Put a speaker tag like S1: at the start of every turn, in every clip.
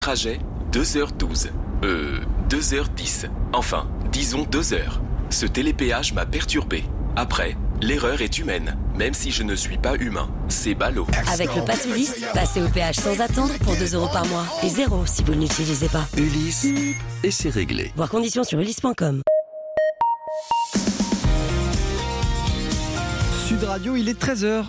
S1: Trajet 2h12. 2h10. Enfin, disons 2h. Ce télépéage m'a perturbé. Après, l'erreur est humaine, même si je ne suis pas humain. C'est ballot.
S2: Avec le pass Ulysse, passez au péage sans attendre pour 2 € par mois. Et 0 si vous ne l'utilisez pas.
S3: Ulysse, et c'est réglé.
S2: Voir conditions sur ulysse.com.
S4: Sud Radio, il est 13h.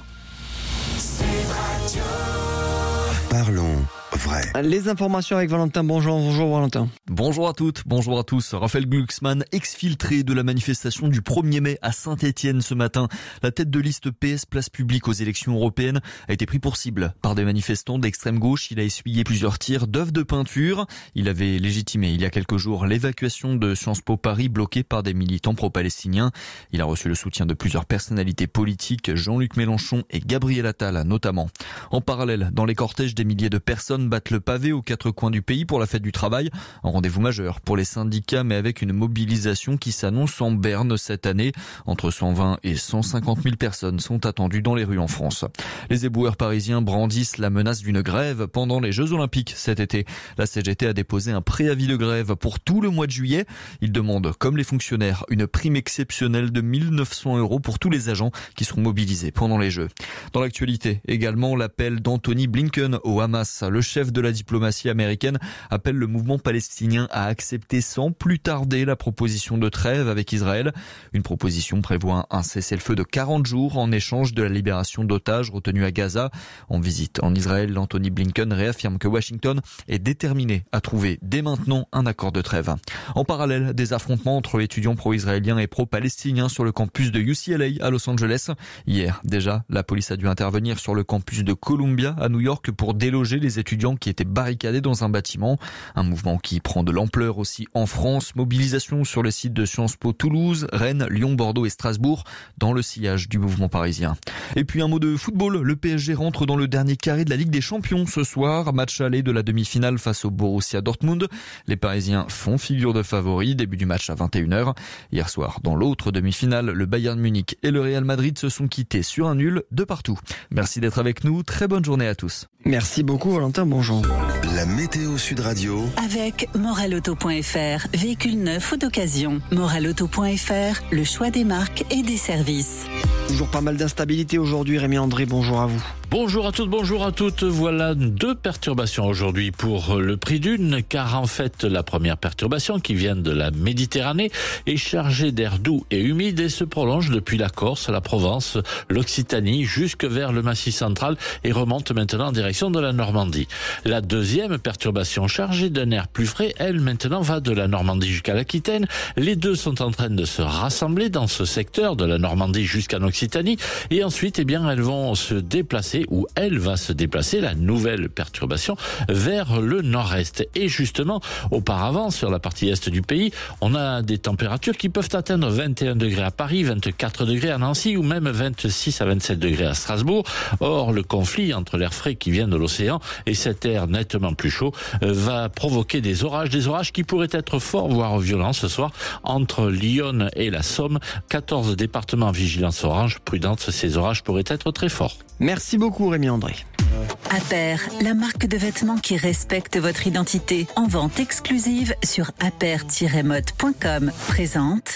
S3: Parlons vrai.
S4: Les informations avec Valentin. Bonjour Valentin.
S5: Bonjour à toutes, bonjour à tous. Raphaël Glucksmann, exfiltré de la manifestation du 1er mai à Saint-Étienne ce matin. La tête de liste PS Place Publique aux élections européennes a été pris pour cible par des manifestants d'extrême gauche. Il a essuyé plusieurs tirs d'œufs de peinture. Il avait légitimé il y a quelques jours l'évacuation de Sciences Po Paris bloquée par des militants pro-palestiniens. Il a reçu le soutien de plusieurs personnalités politiques, Jean-Luc Mélenchon et Gabriel Attal notamment. En parallèle, dans les cortèges, des milliers de personnes battent le pavé aux 4 coins du pays pour la fête du travail. Un rendez-vous majeur pour les syndicats, mais avec une mobilisation qui s'annonce en berne cette année. Entre 120 et 150 000 personnes sont attendues dans les rues en France. Les éboueurs parisiens brandissent la menace d'une grève pendant les Jeux Olympiques cet été. La CGT a déposé un préavis de grève pour tout le mois de juillet. Ils demandent, comme les fonctionnaires, une prime exceptionnelle de 1 900 € pour tous les agents qui seront mobilisés pendant les Jeux. Dans l'actualité, également l'appel d'Anthony Blinken au Hamas. Le chef de la diplomatie américaine appelle le mouvement palestinien à accepter sans plus tarder la proposition de trêve avec Israël. Une proposition prévoit un cessez-le-feu de 40 jours en échange de la libération d'otages retenus à Gaza. En visite en Israël, Anthony Blinken réaffirme que Washington est déterminé à trouver dès maintenant un accord de trêve. En parallèle, des affrontements entre étudiants pro-israéliens et pro-palestiniens sur le campus de UCLA à Los Angeles. Hier, déjà, la police a dû intervenir sur le campus de Columbia à New York pour déloger les étudiants qui étaient barricadés dans un bâtiment. Un mouvement qui prend de l'ampleur aussi en France. Mobilisation sur les sites de Sciences Po Toulouse, Rennes, Lyon, Bordeaux et Strasbourg dans le sillage du mouvement parisien. Et puis un mot de football. Le PSG rentre dans le dernier carré de la Ligue des Champions ce soir. Match aller de la demi-finale face au Borussia Dortmund. Les Parisiens font figure de favoris. Début du match à 21h. Hier soir, dans l'autre demi-finale, le Bayern Munich et le Real Madrid se sont quittés sur un nul de partout. Merci d'être avec nous. Très bonne journée à tous.
S4: Merci beaucoup Valentin, bonjour.
S3: La météo Sud Radio.
S6: Avec Moralauto.fr, véhicule neuf ou d'occasion. Moralauto.fr, le choix des marques et des services.
S4: Toujours pas mal d'instabilité aujourd'hui. Rémi André, bonjour à vous.
S7: Bonjour à toutes, bonjour à toutes. Voilà 2 perturbations aujourd'hui pour le prix d'une, car en fait la première perturbation qui vient de la Méditerranée est chargée d'air doux et humide et se prolonge depuis la Corse, la Provence, l'Occitanie jusque vers le Massif central et remonte maintenant en direction de la Normandie. La deuxième perturbation chargée d'un air plus frais, elle maintenant va de la Normandie jusqu'à l'Aquitaine. Les deux sont en train de se rassembler dans ce secteur de la Normandie jusqu'en Occitanie et ensuite elles vont se déplacer, où elle va se déplacer, la nouvelle perturbation, vers le nord-est. Et justement, auparavant, sur la partie est du pays, on a des températures qui peuvent atteindre 21 degrés à Paris, 24 degrés à Nancy ou même 26 à 27 degrés à Strasbourg. Or, le conflit entre l'air frais qui vient de l'océan et cet air nettement plus chaud va provoquer des orages qui pourraient être forts, voire violents ce soir, entre Lyon et la Somme. 14 départements en vigilance orange. Prudence, ces orages pourraient être très forts.
S4: Merci beaucoup Rémi André.
S6: Aper, la marque de vêtements qui respecte votre identité. En vente exclusive sur aper-mode.com. Présente.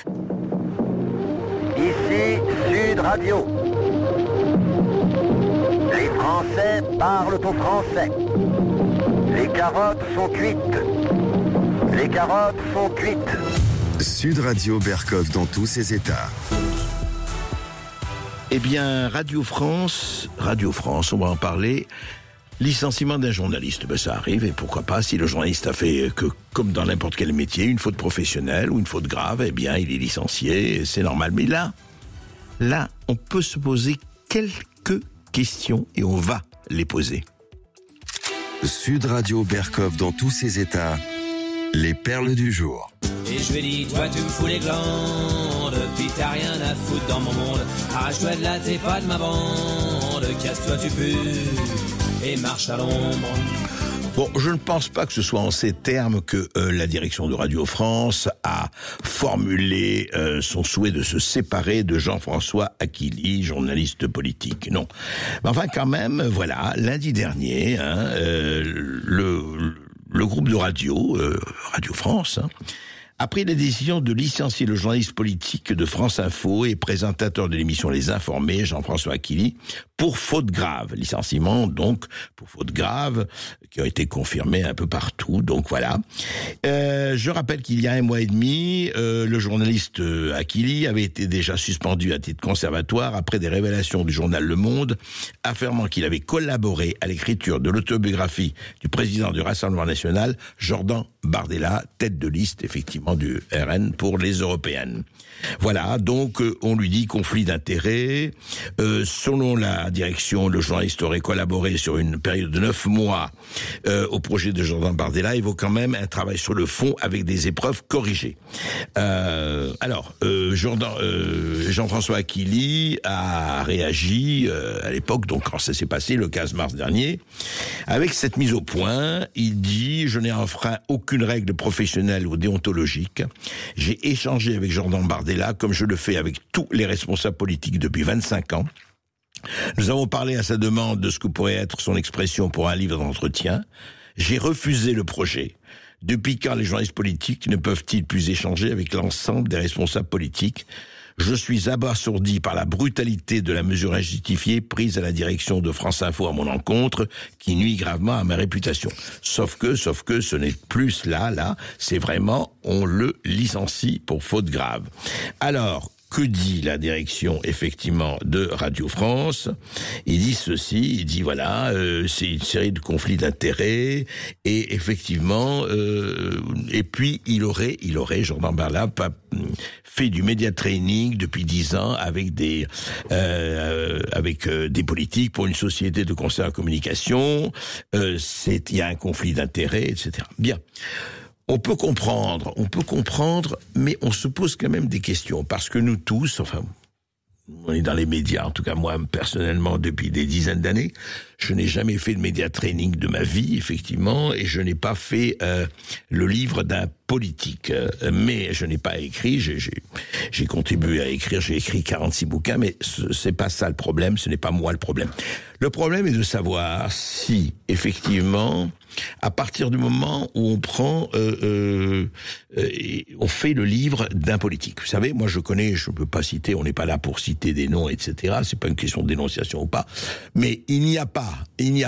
S8: Ici Sud Radio. Les Français parlent au français. Les carottes sont cuites. Les carottes sont cuites.
S3: Sud Radio Berkov dans tous ses états.
S9: Eh bien, Radio France, on va en parler. Licenciement d'un journaliste, ça arrive, et pourquoi pas, si le journaliste a fait, que comme dans n'importe quel métier, une faute professionnelle ou une faute grave, eh bien, il est licencié, c'est normal. Mais là, on peut se poser quelques questions, et on va les poser.
S3: Sud Radio Berkov dans tous ses états. Les perles du jour.
S10: Et je lui ai dit, toi tu me fous les glandes, puis t'as rien à foutre dans mon monde. Arrache-toi de là, t'es pas de ma bande, casse-toi tu pues, et marche à l'ombre.
S9: Bon, je ne pense pas que ce soit en ces termes que la direction de Radio France a formulé son souhait de se séparer de Jean-François Aquili, journaliste politique. Non. Mais enfin, quand même, voilà, lundi dernier, le le groupe de Radio France, a pris la décision de licencier le journaliste politique de France Info et présentateur de l'émission Les Informés, Jean-François Aquili, pour faute grave. Licenciement, donc, pour faute grave, qui a été confirmé un peu partout, donc voilà. Je rappelle qu'il y a 1 mois et demi, le journaliste Aquili avait été déjà suspendu à titre conservatoire après des révélations du journal Le Monde, affirmant qu'il avait collaboré à l'écriture de l'autobiographie du président du Rassemblement National, Jordan Bardella, tête de liste, effectivement, du RN pour les européennes. Voilà, donc on lui dit conflit d'intérêts. Selon la direction, le journaliste aurait collaboré sur une période de 9 mois au projet de Jordan Bardella, évoquant même un travail sur le fond avec des épreuves corrigées. Jean-François Aquili a réagi à l'époque, donc quand ça s'est passé le 15 mars dernier, avec cette mise au point. Il dit « Je n'ai enfreint aucune règle professionnelle ou déontologique. J'ai échangé avec Jordan Bardella comme je le fais avec tous les responsables politiques depuis 25 ans. Nous avons parlé à sa demande de ce que pourrait être son expression pour un livre d'entretien. J'ai refusé le projet. Depuis quand les journalistes politiques ne peuvent-ils plus échanger avec l'ensemble des responsables politiques ? Je suis abasourdi par la brutalité de la mesure injustifiée prise à la direction de France Info à mon encontre, qui nuit gravement à ma réputation. Sauf que ce n'est plus là, c'est vraiment, on le licencie pour faute grave. Alors, que dit la direction, effectivement, de Radio France ? Il dit ceci, il dit voilà, c'est une série de conflits d'intérêts, et effectivement, et puis il aurait, Jordan Bardella, fait du média training depuis 10 ans avec des politiques pour une société de conseil en communication, il y a un conflit d'intérêts, etc. Bien. On peut comprendre, mais on se pose quand même des questions, parce que nous tous, enfin, on est dans les médias, en tout cas moi personnellement depuis des dizaines d'années, je n'ai jamais fait de média training de ma vie, effectivement, et je n'ai pas fait le livre d'un politique, mais je n'ai pas écrit, j'ai contribué à écrire, j'ai écrit 46 bouquins, mais c'est pas ça le problème, ce n'est pas moi le problème. Le problème est de savoir si, effectivement, à partir du moment où on prend, on fait le livre d'un politique. Vous savez, moi je connais, je ne peux pas citer, on n'est pas là pour citer des noms, etc. C'est pas une question de dénonciation ou pas, mais il n'y a pas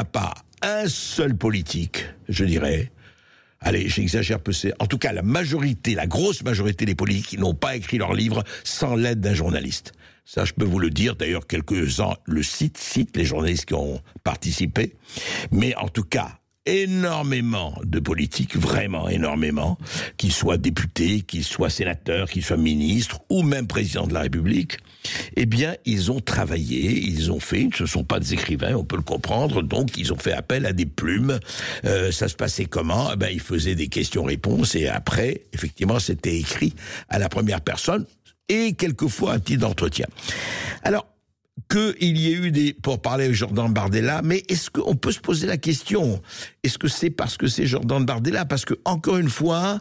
S9: un seul politique, je dirais. Allez, j'exagère peu, en tout cas la grosse majorité des politiques qui n'ont pas écrit leur livre sans l'aide d'un journaliste. Ça, je peux vous le dire. D'ailleurs, quelques-uns le citent les journalistes qui ont participé. Mais en tout cas, énormément de politiques, vraiment énormément, qu'ils soient députés, qu'ils soient sénateurs, qu'ils soient ministres, ou même président de la République, eh bien, ils ont travaillé, ils ont fait, ce ne sont pas des écrivains, on peut le comprendre, donc ils ont fait appel à des plumes. Ça se passait comment ? Ils faisaient des questions-réponses, et après, effectivement, c'était écrit à la première personne, et quelquefois à titre d'entretien. Alors, qu'il y ait eu pour parler de Jordan Bardella, mais est-ce qu'on peut se poser la question, est-ce que c'est parce que c'est Jordan Bardella ? Parce que, encore une fois,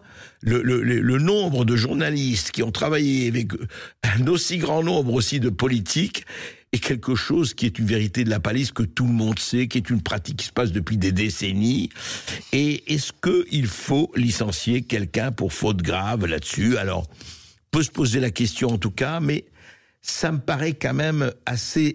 S9: le nombre de journalistes qui ont travaillé avec un aussi grand nombre aussi de politiques est quelque chose qui est une vérité de la palisse que tout le monde sait, qui est une pratique qui se passe depuis des décennies. Et est-ce qu'il faut licencier quelqu'un pour faute grave là-dessus ? Alors, on peut se poser la question en tout cas, mais ça me paraît quand même assez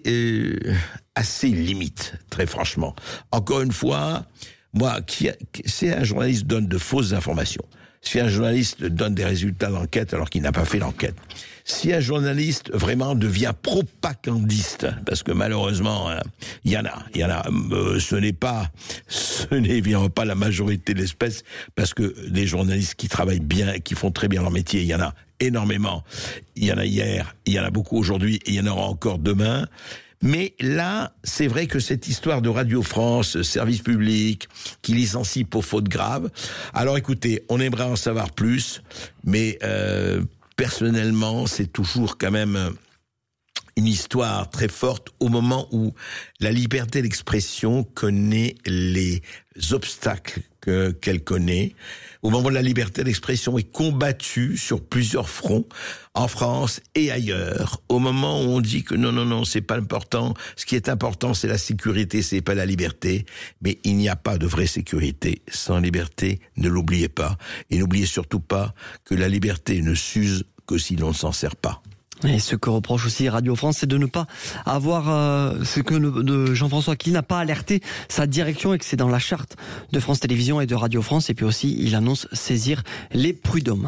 S9: limite, très franchement. Encore une fois, moi, si un journaliste donne de fausses informations, si un journaliste donne des résultats d'enquête alors qu'il n'a pas fait l'enquête, si un journaliste vraiment devient propagandiste, parce que malheureusement, il y en a, ce n'est évidemment pas la majorité de l'espèce, parce que des journalistes qui travaillent bien, qui font très bien leur métier, il y en a énormément. Il y en a hier, il y en a beaucoup aujourd'hui, et il y en aura encore demain. Mais là, c'est vrai que cette histoire de Radio France, service public, qui licencie pour faute grave, alors écoutez, on aimerait en savoir plus, mais personnellement, c'est toujours quand même une histoire très forte au moment où la liberté d'expression connaît les obstacles qu'elle connaît, au moment où la liberté d'expression est combattue sur plusieurs fronts, en France et ailleurs, au moment où on dit que non, c'est pas important, ce qui est important c'est la sécurité, c'est pas la liberté, mais il n'y a pas de vraie sécurité sans liberté, ne l'oubliez pas, et n'oubliez surtout pas que la liberté ne s'use que si l'on ne s'en sert pas.
S4: Et ce que reproche aussi Radio France, c'est de ne pas avoir de Jean-François, qu'il n'a pas alerté sa direction et que c'est dans la charte de France Télévisions et de Radio France. Et puis aussi, il annonce saisir les prud'hommes.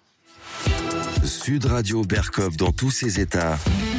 S3: Sud Radio Berkov dans tous ses états.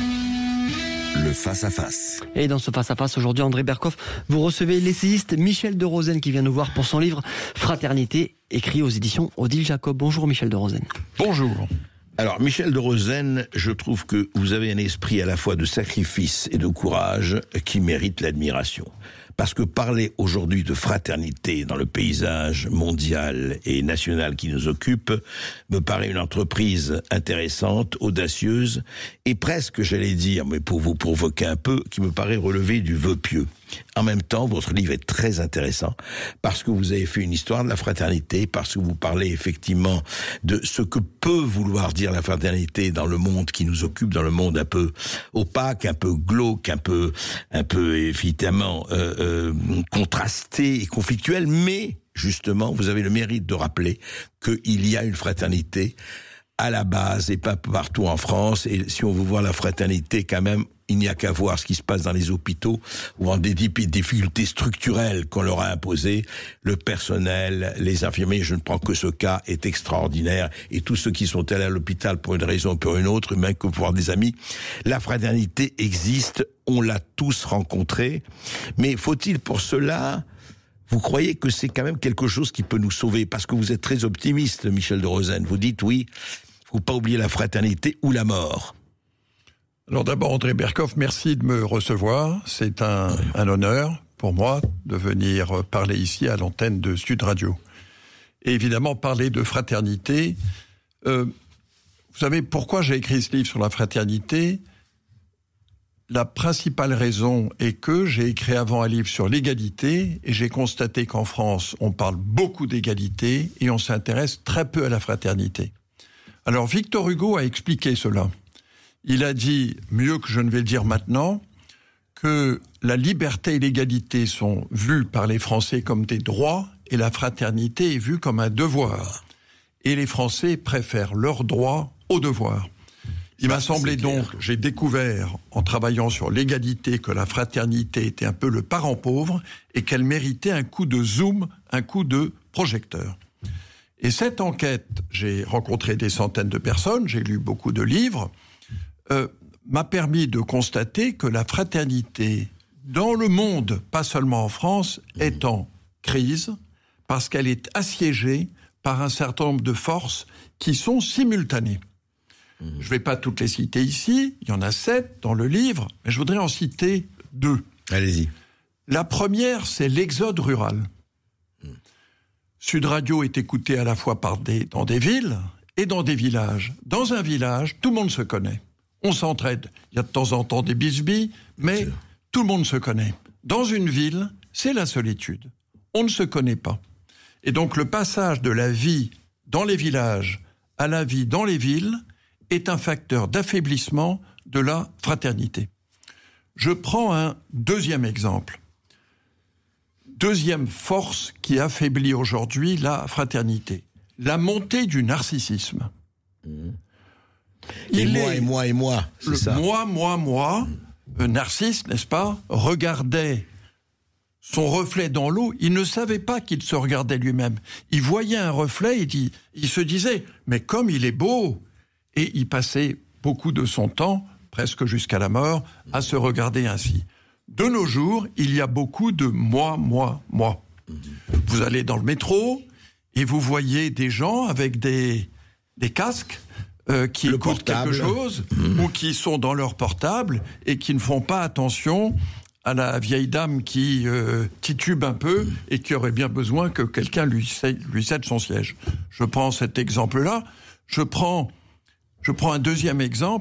S3: Le face-à-face.
S4: Et dans ce face-à-face, aujourd'hui, André Berkov, vous recevez l'essayiste Michel de Rosen qui vient nous voir pour son livre Fraternité, écrit aux éditions Odile Jacob. Bonjour Michel de Rosen.
S9: Bonjour. Alors, Michel de Rosen, je trouve que vous avez un esprit à la fois de sacrifice et de courage qui mérite l'admiration. Parce que parler aujourd'hui de fraternité dans le paysage mondial et national qui nous occupe me paraît une entreprise intéressante, audacieuse et presque, j'allais dire, mais pour vous provoquer un peu, qui me paraît relever du vœu pieux. En même temps, votre livre est très intéressant parce que vous avez fait une histoire de la fraternité, parce que vous parlez effectivement de ce que peut vouloir dire la fraternité dans le monde qui nous occupe, dans le monde un peu opaque, un peu glauque, un peu évidemment contrasté et conflictuel, mais justement, vous avez le mérite de rappeler qu'il y a une fraternité à la base et pas partout en France. Et si on veut voir la fraternité, quand même, il n'y a qu'à voir ce qui se passe dans les hôpitaux où en des difficultés structurelles qu'on leur a imposées, le personnel, les infirmiers, je ne prends que ce cas, est extraordinaire. Et tous ceux qui sont allés à l'hôpital pour une raison ou pour une autre, même que pour voir des amis, la fraternité existe, on l'a tous rencontrée. Mais faut-il pour cela... Vous croyez que c'est quand même quelque chose qui peut nous sauver? Parce que vous êtes très optimiste, Michel de Rosen. Vous dites oui, faut pas oublier la fraternité ou la mort.
S11: Alors d'abord, André Berkov, merci de me recevoir. C'est un honneur pour moi de venir parler ici à l'antenne de Sud Radio. Et évidemment, parler de fraternité. Vous savez pourquoi j'ai écrit ce livre sur la fraternité? La principale raison est que j'ai écrit avant un livre sur l'égalité et j'ai constaté qu'en France, on parle beaucoup d'égalité et on s'intéresse très peu à la fraternité. Alors Victor Hugo a expliqué cela. Il a dit, mieux que je ne vais le dire maintenant, que la liberté et l'égalité sont vues par les Français comme des droits et la fraternité est vue comme un devoir. Et les Français préfèrent leurs droits aux devoirs. Il m'a semblé donc, j'ai découvert en travaillant sur l'égalité que la fraternité était un peu le parent pauvre et qu'elle méritait un coup de zoom, un coup de projecteur. Et cette enquête, j'ai rencontré des centaines de personnes, j'ai lu beaucoup de livres, m'a permis de constater que la fraternité dans le monde, pas seulement en France, est en crise parce qu'elle est assiégée par un certain nombre de forces qui sont simultanées. Je ne vais pas toutes les citer ici, il y en a 7 dans le livre, mais je voudrais en citer 2.
S9: Allez-y.
S11: La première, c'est l'exode rural. Sud Radio est écouté à la fois dans des villes et dans des villages. Dans un village, tout le monde se connaît. On s'entraide. Il y a de temps en temps des bisbilles, mais tout le monde se connaît. Dans une ville, c'est la solitude. On ne se connaît pas. Et donc le passage de la vie dans les villages à la vie dans les villes est un facteur d'affaiblissement de la fraternité. Je prends un deuxième exemple. Deuxième force qui affaiblit aujourd'hui la fraternité. La montée du narcissisme.
S9: Et moi, c'est ça.
S11: Moi. Narcisse, n'est-ce pas, regardait son reflet dans l'eau. Il ne savait pas qu'il se regardait lui-même. Il voyait un reflet, il se disait, mais comme il est beau. Et il passait beaucoup de son temps, presque jusqu'à la mort, à se regarder ainsi. De nos jours, il y a beaucoup de moi. Vous allez dans le métro et vous voyez des gens avec des casques qui écoutent quelque chose ou qui sont dans leur portable et qui ne font pas attention à la vieille dame qui titube un peu et qui aurait bien besoin que quelqu'un lui cède son siège. Je prends cet exemple-là. Je prends un deuxième exemple.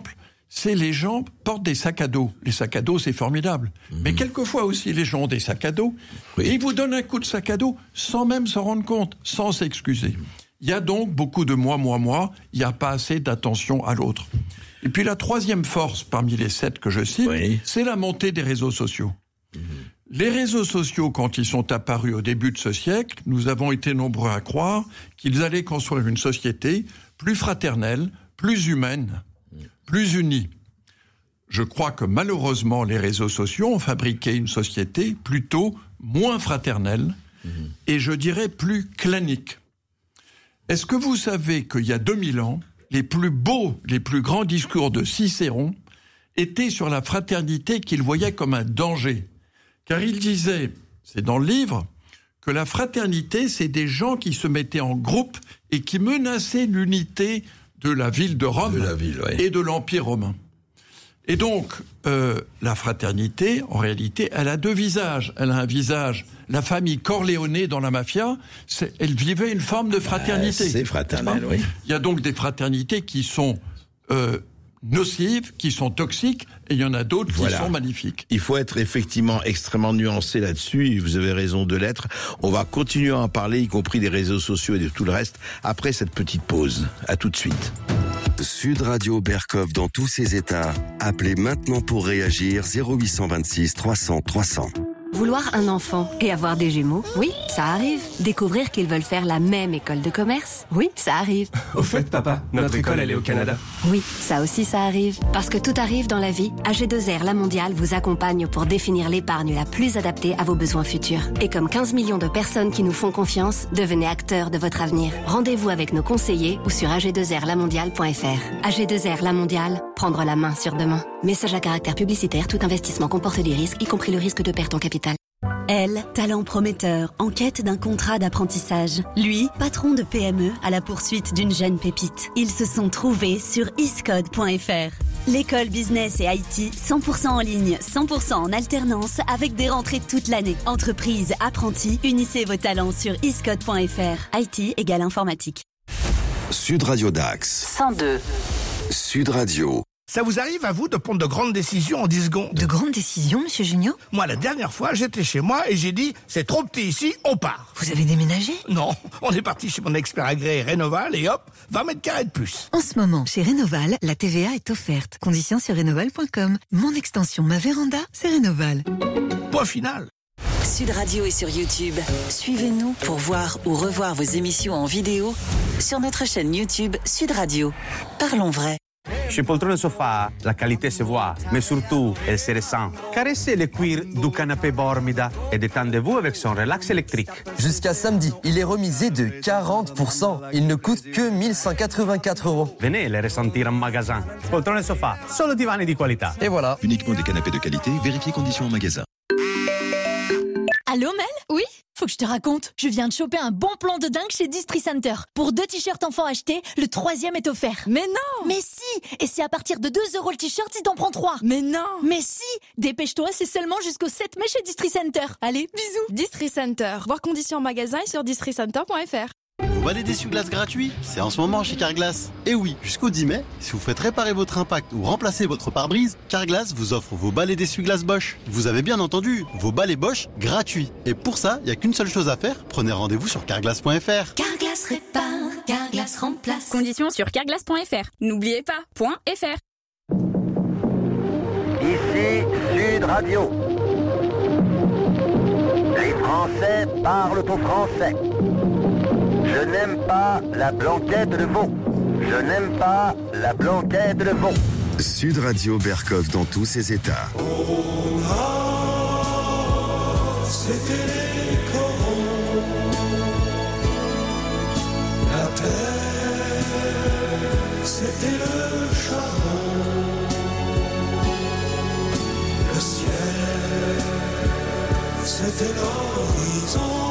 S11: c'est les gens portent des sacs à dos. Les sacs à dos, c'est formidable. Mais quelquefois aussi, les gens ont des sacs à dos. Oui. Et ils vous donnent un coup de sac à dos sans même s'en rendre compte, sans s'excuser. Il y a donc beaucoup de moi. Il n'y a pas assez d'attention à l'autre. Et puis la troisième force parmi les 7 que je cite, c'est la montée des réseaux sociaux. Les réseaux sociaux, quand ils sont apparus au début de ce siècle, nous avons été nombreux à croire qu'ils allaient construire une société plus fraternelle, plus humaine, plus unie. Je crois que malheureusement, les réseaux sociaux ont fabriqué une société plutôt moins fraternelle et je dirais plus clanique. Est-ce que vous savez qu'il y a 2000 ans, les plus beaux, les plus grands discours de Cicéron étaient sur la fraternité qu'il voyait comme un danger? Car il disait, c'est dans le livre, que la fraternité, c'est des gens qui se mettaient en groupe et qui menaçaient l'unité de la ville de Rome et de l'Empire romain. Et donc, la fraternité, en réalité, elle a 2 visages. Elle a un visage, la famille Corleone dans la mafia, elle vivait une forme de fraternité.
S9: C'est fraternel, oui.
S11: Il y a donc des fraternités qui sont nocives, qui sont toxiques, et il y en a d'autres qui sont magnifiques.
S9: Il faut être effectivement extrêmement nuancé là-dessus, et vous avez raison de l'être. On va continuer à en parler, y compris des réseaux sociaux et de tout le reste, après cette petite pause. À tout de suite.
S3: Sud Radio Berkov dans tous ses états. Appelez maintenant pour réagir 0826 300 300.
S2: Vouloir un enfant et avoir des jumeaux, oui, ça arrive. Découvrir qu'ils veulent faire la même école de commerce, oui, ça arrive.
S12: Au fait, papa, notre école, elle est au Canada.
S2: Oui, ça aussi, ça arrive. Parce que tout arrive dans la vie, AG2R La Mondiale vous accompagne pour définir l'épargne la plus adaptée à vos besoins futurs. Et comme 15 millions de personnes qui nous font confiance, devenez acteurs de votre avenir. Rendez-vous avec nos conseillers ou sur ag2rlamondiale.fr. AG2R La Mondiale, prendre la main sur demain. Message à caractère publicitaire, tout investissement comporte des risques, y compris le risque de perte en capital.
S13: Elle, talent prometteur, en quête d'un contrat d'apprentissage. Lui, patron de PME à la poursuite d'une jeune pépite. Ils se sont trouvés sur iscode.fr. L'école business et IT, 100% en ligne, 100% en alternance, avec des rentrées toute l'année. Entreprise, apprentis, unissez vos talents sur iscode.fr. IT égale informatique.
S3: Sud Radio Dax.
S6: 102.
S3: Sud Radio.
S14: Ça vous arrive à vous de prendre de grandes décisions en 10 secondes?
S15: De grandes décisions, monsieur Junio?
S14: Moi, la dernière fois, j'étais chez moi et j'ai dit, c'est trop petit ici, on part.
S15: Vous avez déménagé?
S14: Non, on est parti chez mon expert agréé Rénoval et hop, 20 mètres carrés de plus.
S15: En ce moment, chez Rénoval, la TVA est offerte. Conditions sur rénoval.com. Mon extension, ma véranda, c'est Rénoval.
S14: Point final.
S6: Sud Radio est sur YouTube. Suivez-nous pour voir ou revoir vos émissions en vidéo sur notre chaîne YouTube Sud Radio. Parlons vrai.
S16: Chez Poltrone Sofa, la qualité se voit, mais surtout, elle se ressent. Caressez le cuir du canapé Bormida et détendez-vous avec son relax électrique.
S17: Jusqu'à samedi, il est remisé de 40%. Il ne coûte que 1184 €.
S16: Venez les ressentir en magasin. Poltrone Sofa, solo divani di qualità.
S17: Et voilà.
S18: Uniquement des canapés de qualité, vérifiez conditions en magasin.
S19: Allô Mel? Oui? Faut que je te raconte. Je viens de choper un bon plan de dingue chez Distri Center. Pour 2 t-shirts enfants achetés, le 3e est offert. Mais non! Mais si! Et c'est à partir de 2 € le t-shirt si t'en prends 3. Mais non! Mais si! Dépêche-toi, c'est seulement jusqu'au 7 mai chez Distri Center. Allez, bisous!
S20: Distri Center. Voir conditions en magasin et sur districenter.fr.
S21: Vous balai d'essuie-glace gratuit, c'est en ce moment chez Carglass. Et oui, jusqu'au 10 mai, si vous faites réparer votre impact ou remplacer votre pare-brise, Carglass vous offre vos balais d'essuie-glace Bosch. Vous avez bien entendu, vos balais Bosch gratuits. Et pour ça, il n'y a qu'une seule chose à faire, prenez rendez-vous sur carglass.fr.
S19: Carglass répare, Carglass remplace.
S20: Conditions sur carglass.fr. N'oubliez pas, .fr.
S8: Ici Sud Radio. Les Français parlent au français. Je n'aime pas la blanquette de veau. Je n'aime pas la blanquette de veau.
S3: Sud Radio Berkov dans tous ses états.
S22: C'était les corons. La terre, c'était le charbon. Le ciel, c'était l'horizon.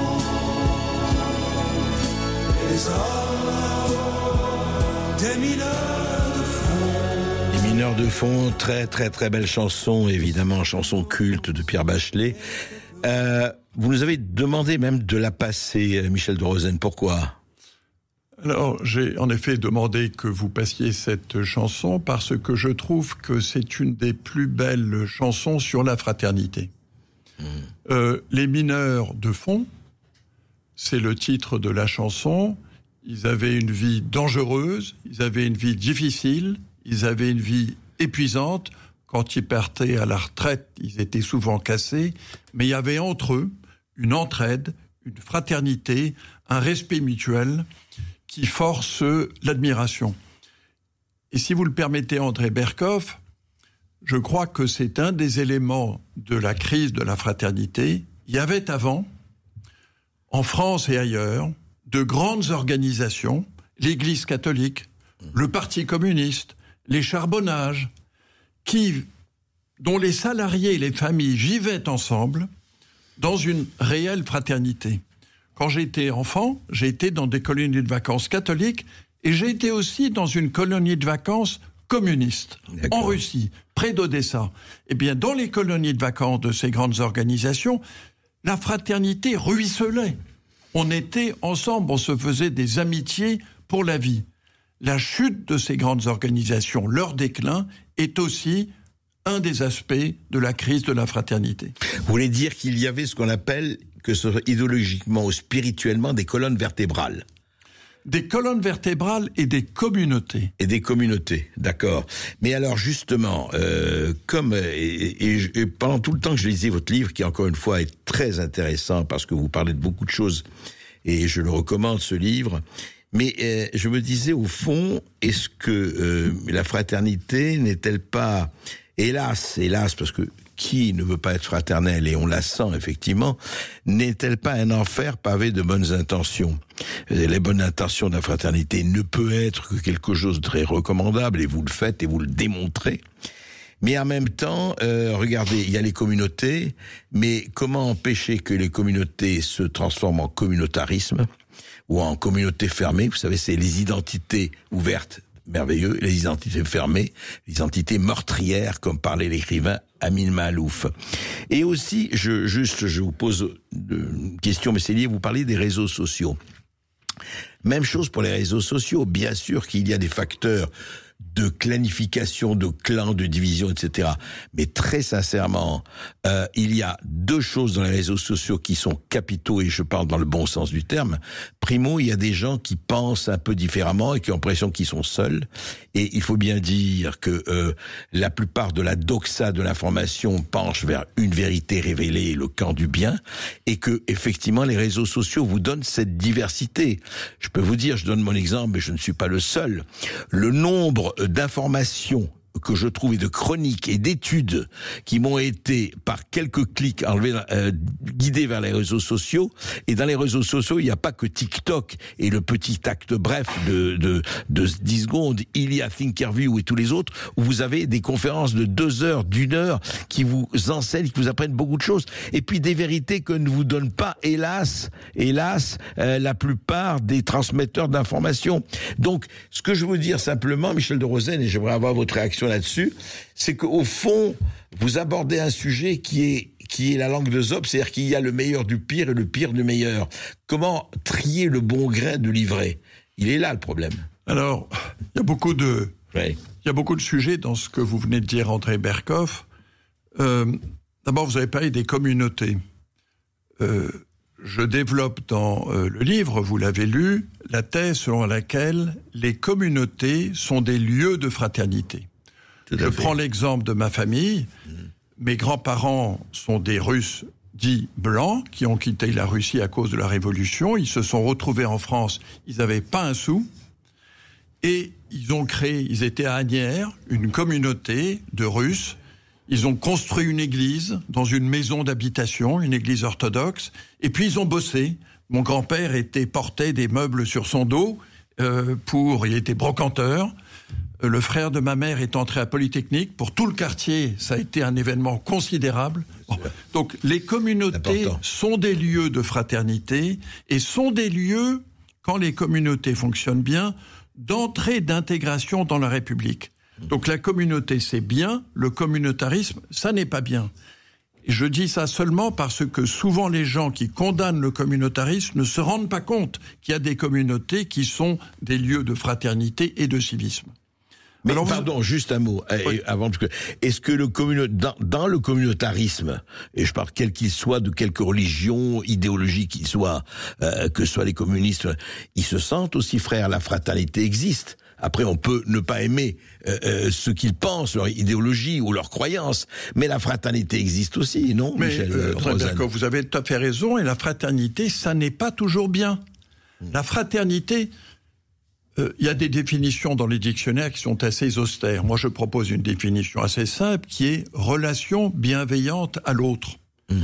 S22: Les hommes, des mineurs de fond.
S9: Les mineurs de fond, très très très belle chanson, évidemment, chanson culte de Pierre Bachelet. Vous nous avez demandé même de la passer, Michel de Rosen, pourquoi ?
S11: Alors, j'ai en effet demandé que vous passiez cette chanson parce que je trouve que c'est une des plus belles chansons sur la fraternité. Les mineurs de fond, c'est le titre de la chanson. Ils avaient une vie dangereuse, ils avaient une vie difficile, ils avaient une vie épuisante. Quand ils partaient à la retraite, ils étaient souvent cassés, mais il y avait entre eux une entraide, une fraternité, un respect mutuel qui force l'admiration. Et si vous le permettez, André Berkoff, je crois que c'est un des éléments de la crise de la fraternité. Il y avait avant, en France et ailleurs, de grandes organisations, l'Église catholique, le Parti communiste, les charbonnages, dont les salariés et les familles vivaient ensemble dans une réelle fraternité. Quand j'étais enfant, j'ai été dans des colonies de vacances catholiques et j'ai été aussi dans une colonie de vacances communiste, en Russie, près d'Odessa. Eh bien, dans les colonies de vacances de ces grandes organisations, la fraternité ruisselait. On était ensemble, on se faisait des amitiés pour la vie. La chute de ces grandes organisations, leur déclin, est aussi un des aspects de la crise de la fraternité.
S9: Vous voulez dire qu'il y avait ce qu'on appelle, que ce soit idéologiquement ou spirituellement, des colonnes vertébrales?
S11: Des colonnes vertébrales et des communautés.
S9: Et des communautés, d'accord. Mais alors justement, et pendant tout le temps que je lisais votre livre, qui encore une fois est très intéressant parce que vous parlez de beaucoup de choses, et je le recommande ce livre, mais je me disais au fond, est-ce que la fraternité n'est-elle pas, hélas, parce que qui ne veut pas être fraternel, et on la sent effectivement, n'est-elle pas un enfer pavé de bonnes intentions? Les bonnes intentions de la fraternité ne peut être que quelque chose de très recommandable, et vous le faites et vous le démontrez. Mais en même temps, regardez, il y a les communautés, mais comment empêcher que les communautés se transforment en communautarisme ou en communauté fermée? Vous savez, c'est les identités ouvertes, merveilleux, les identités fermées, les identités meurtrières, comme parlait l'écrivain Amin Maalouf. Et aussi, je vous pose une question, mais c'est lié, vous parlez des réseaux sociaux. Même chose pour les réseaux sociaux. Bien sûr qu'il y a des facteurs de clanification, de clans, de division, etc. Mais très sincèrement, il y a deux choses dans les réseaux sociaux qui sont capitaux, et je parle dans le bon sens du terme. Primo, il y a des gens qui pensent un peu différemment et qui ont l'impression qu'ils sont seuls. Et il faut bien dire que la plupart de la doxa de l'information penche vers une vérité révélée, le camp du bien, et que effectivement les réseaux sociaux vous donnent cette diversité. Je peux vous dire, je donne mon exemple, mais je ne suis pas le seul. Le nombre d'informations que je trouve et de chroniques et d'études qui m'ont été par quelques clics guidés vers les réseaux sociaux. Et dans les réseaux sociaux, il n'y a pas que TikTok et le petit acte bref de 10 secondes. Il y a Thinkerview et tous les autres où vous avez des conférences de 2 heures, d'1 heure qui vous enseignent, qui vous apprennent beaucoup de choses. Et puis des vérités que ne vous donnent pas, hélas, la plupart des transmetteurs d'informations. Donc, ce que je veux dire simplement, Michel de Rosen, et j'aimerais avoir votre réaction là-dessus, c'est qu'au fond, vous abordez un sujet qui est la langue de Zop, c'est-à-dire qu'il y a le meilleur du pire et le pire du meilleur. Comment trier le bon grain de l'ivraie? Il est là le problème.
S11: Alors, il y a beaucoup de sujets dans ce que vous venez de dire, André Berkoff. D'abord, vous avez parlé des communautés. Je développe dans le livre, vous l'avez lu, la thèse selon laquelle les communautés sont des lieux de fraternité. Je prends l'exemple de ma famille. Mes grands-parents sont des Russes dits blancs qui ont quitté la Russie à cause de la Révolution. Ils se sont retrouvés en France. Ils n'avaient pas un sou. Et ils étaient à Asnières, une communauté de Russes. Ils ont construit une église dans une maison d'habitation, une église orthodoxe. Et puis ils ont bossé. Mon grand-père portait des meubles sur son dos. Il était brocanteur. Le frère de ma mère est entré à Polytechnique. Pour tout le quartier, ça a été un événement considérable. Bon. Donc, les communautés sont des lieux de fraternité et sont des lieux, quand les communautés fonctionnent bien, d'entrée, d'intégration dans la République. Donc, la communauté, c'est bien. Le communautarisme, ça n'est pas bien. Et je dis ça seulement parce que souvent les gens qui condamnent le communautarisme ne se rendent pas compte qu'il y a des communautés qui sont des lieux de fraternité et de civisme.
S9: Mais alors, pardon, juste un mot. Oui. Avant, est-ce que dans le communautarisme, et je parle quel qu'il soit, de quelque religion, idéologie qu'il soit, que ce soit les communistes, ils se sentent aussi frères, la fraternité existe. Après, on peut ne pas aimer ce qu'ils pensent, leur idéologie ou leur croyance, mais la fraternité existe aussi, non, Michel Rosen?
S11: Vous avez tout à fait raison, et la fraternité, ça n'est pas toujours bien. La fraternité... Il y a des définitions dans les dictionnaires qui sont assez austères. Moi, je propose une définition assez simple qui est « relation bienveillante à l'autre ».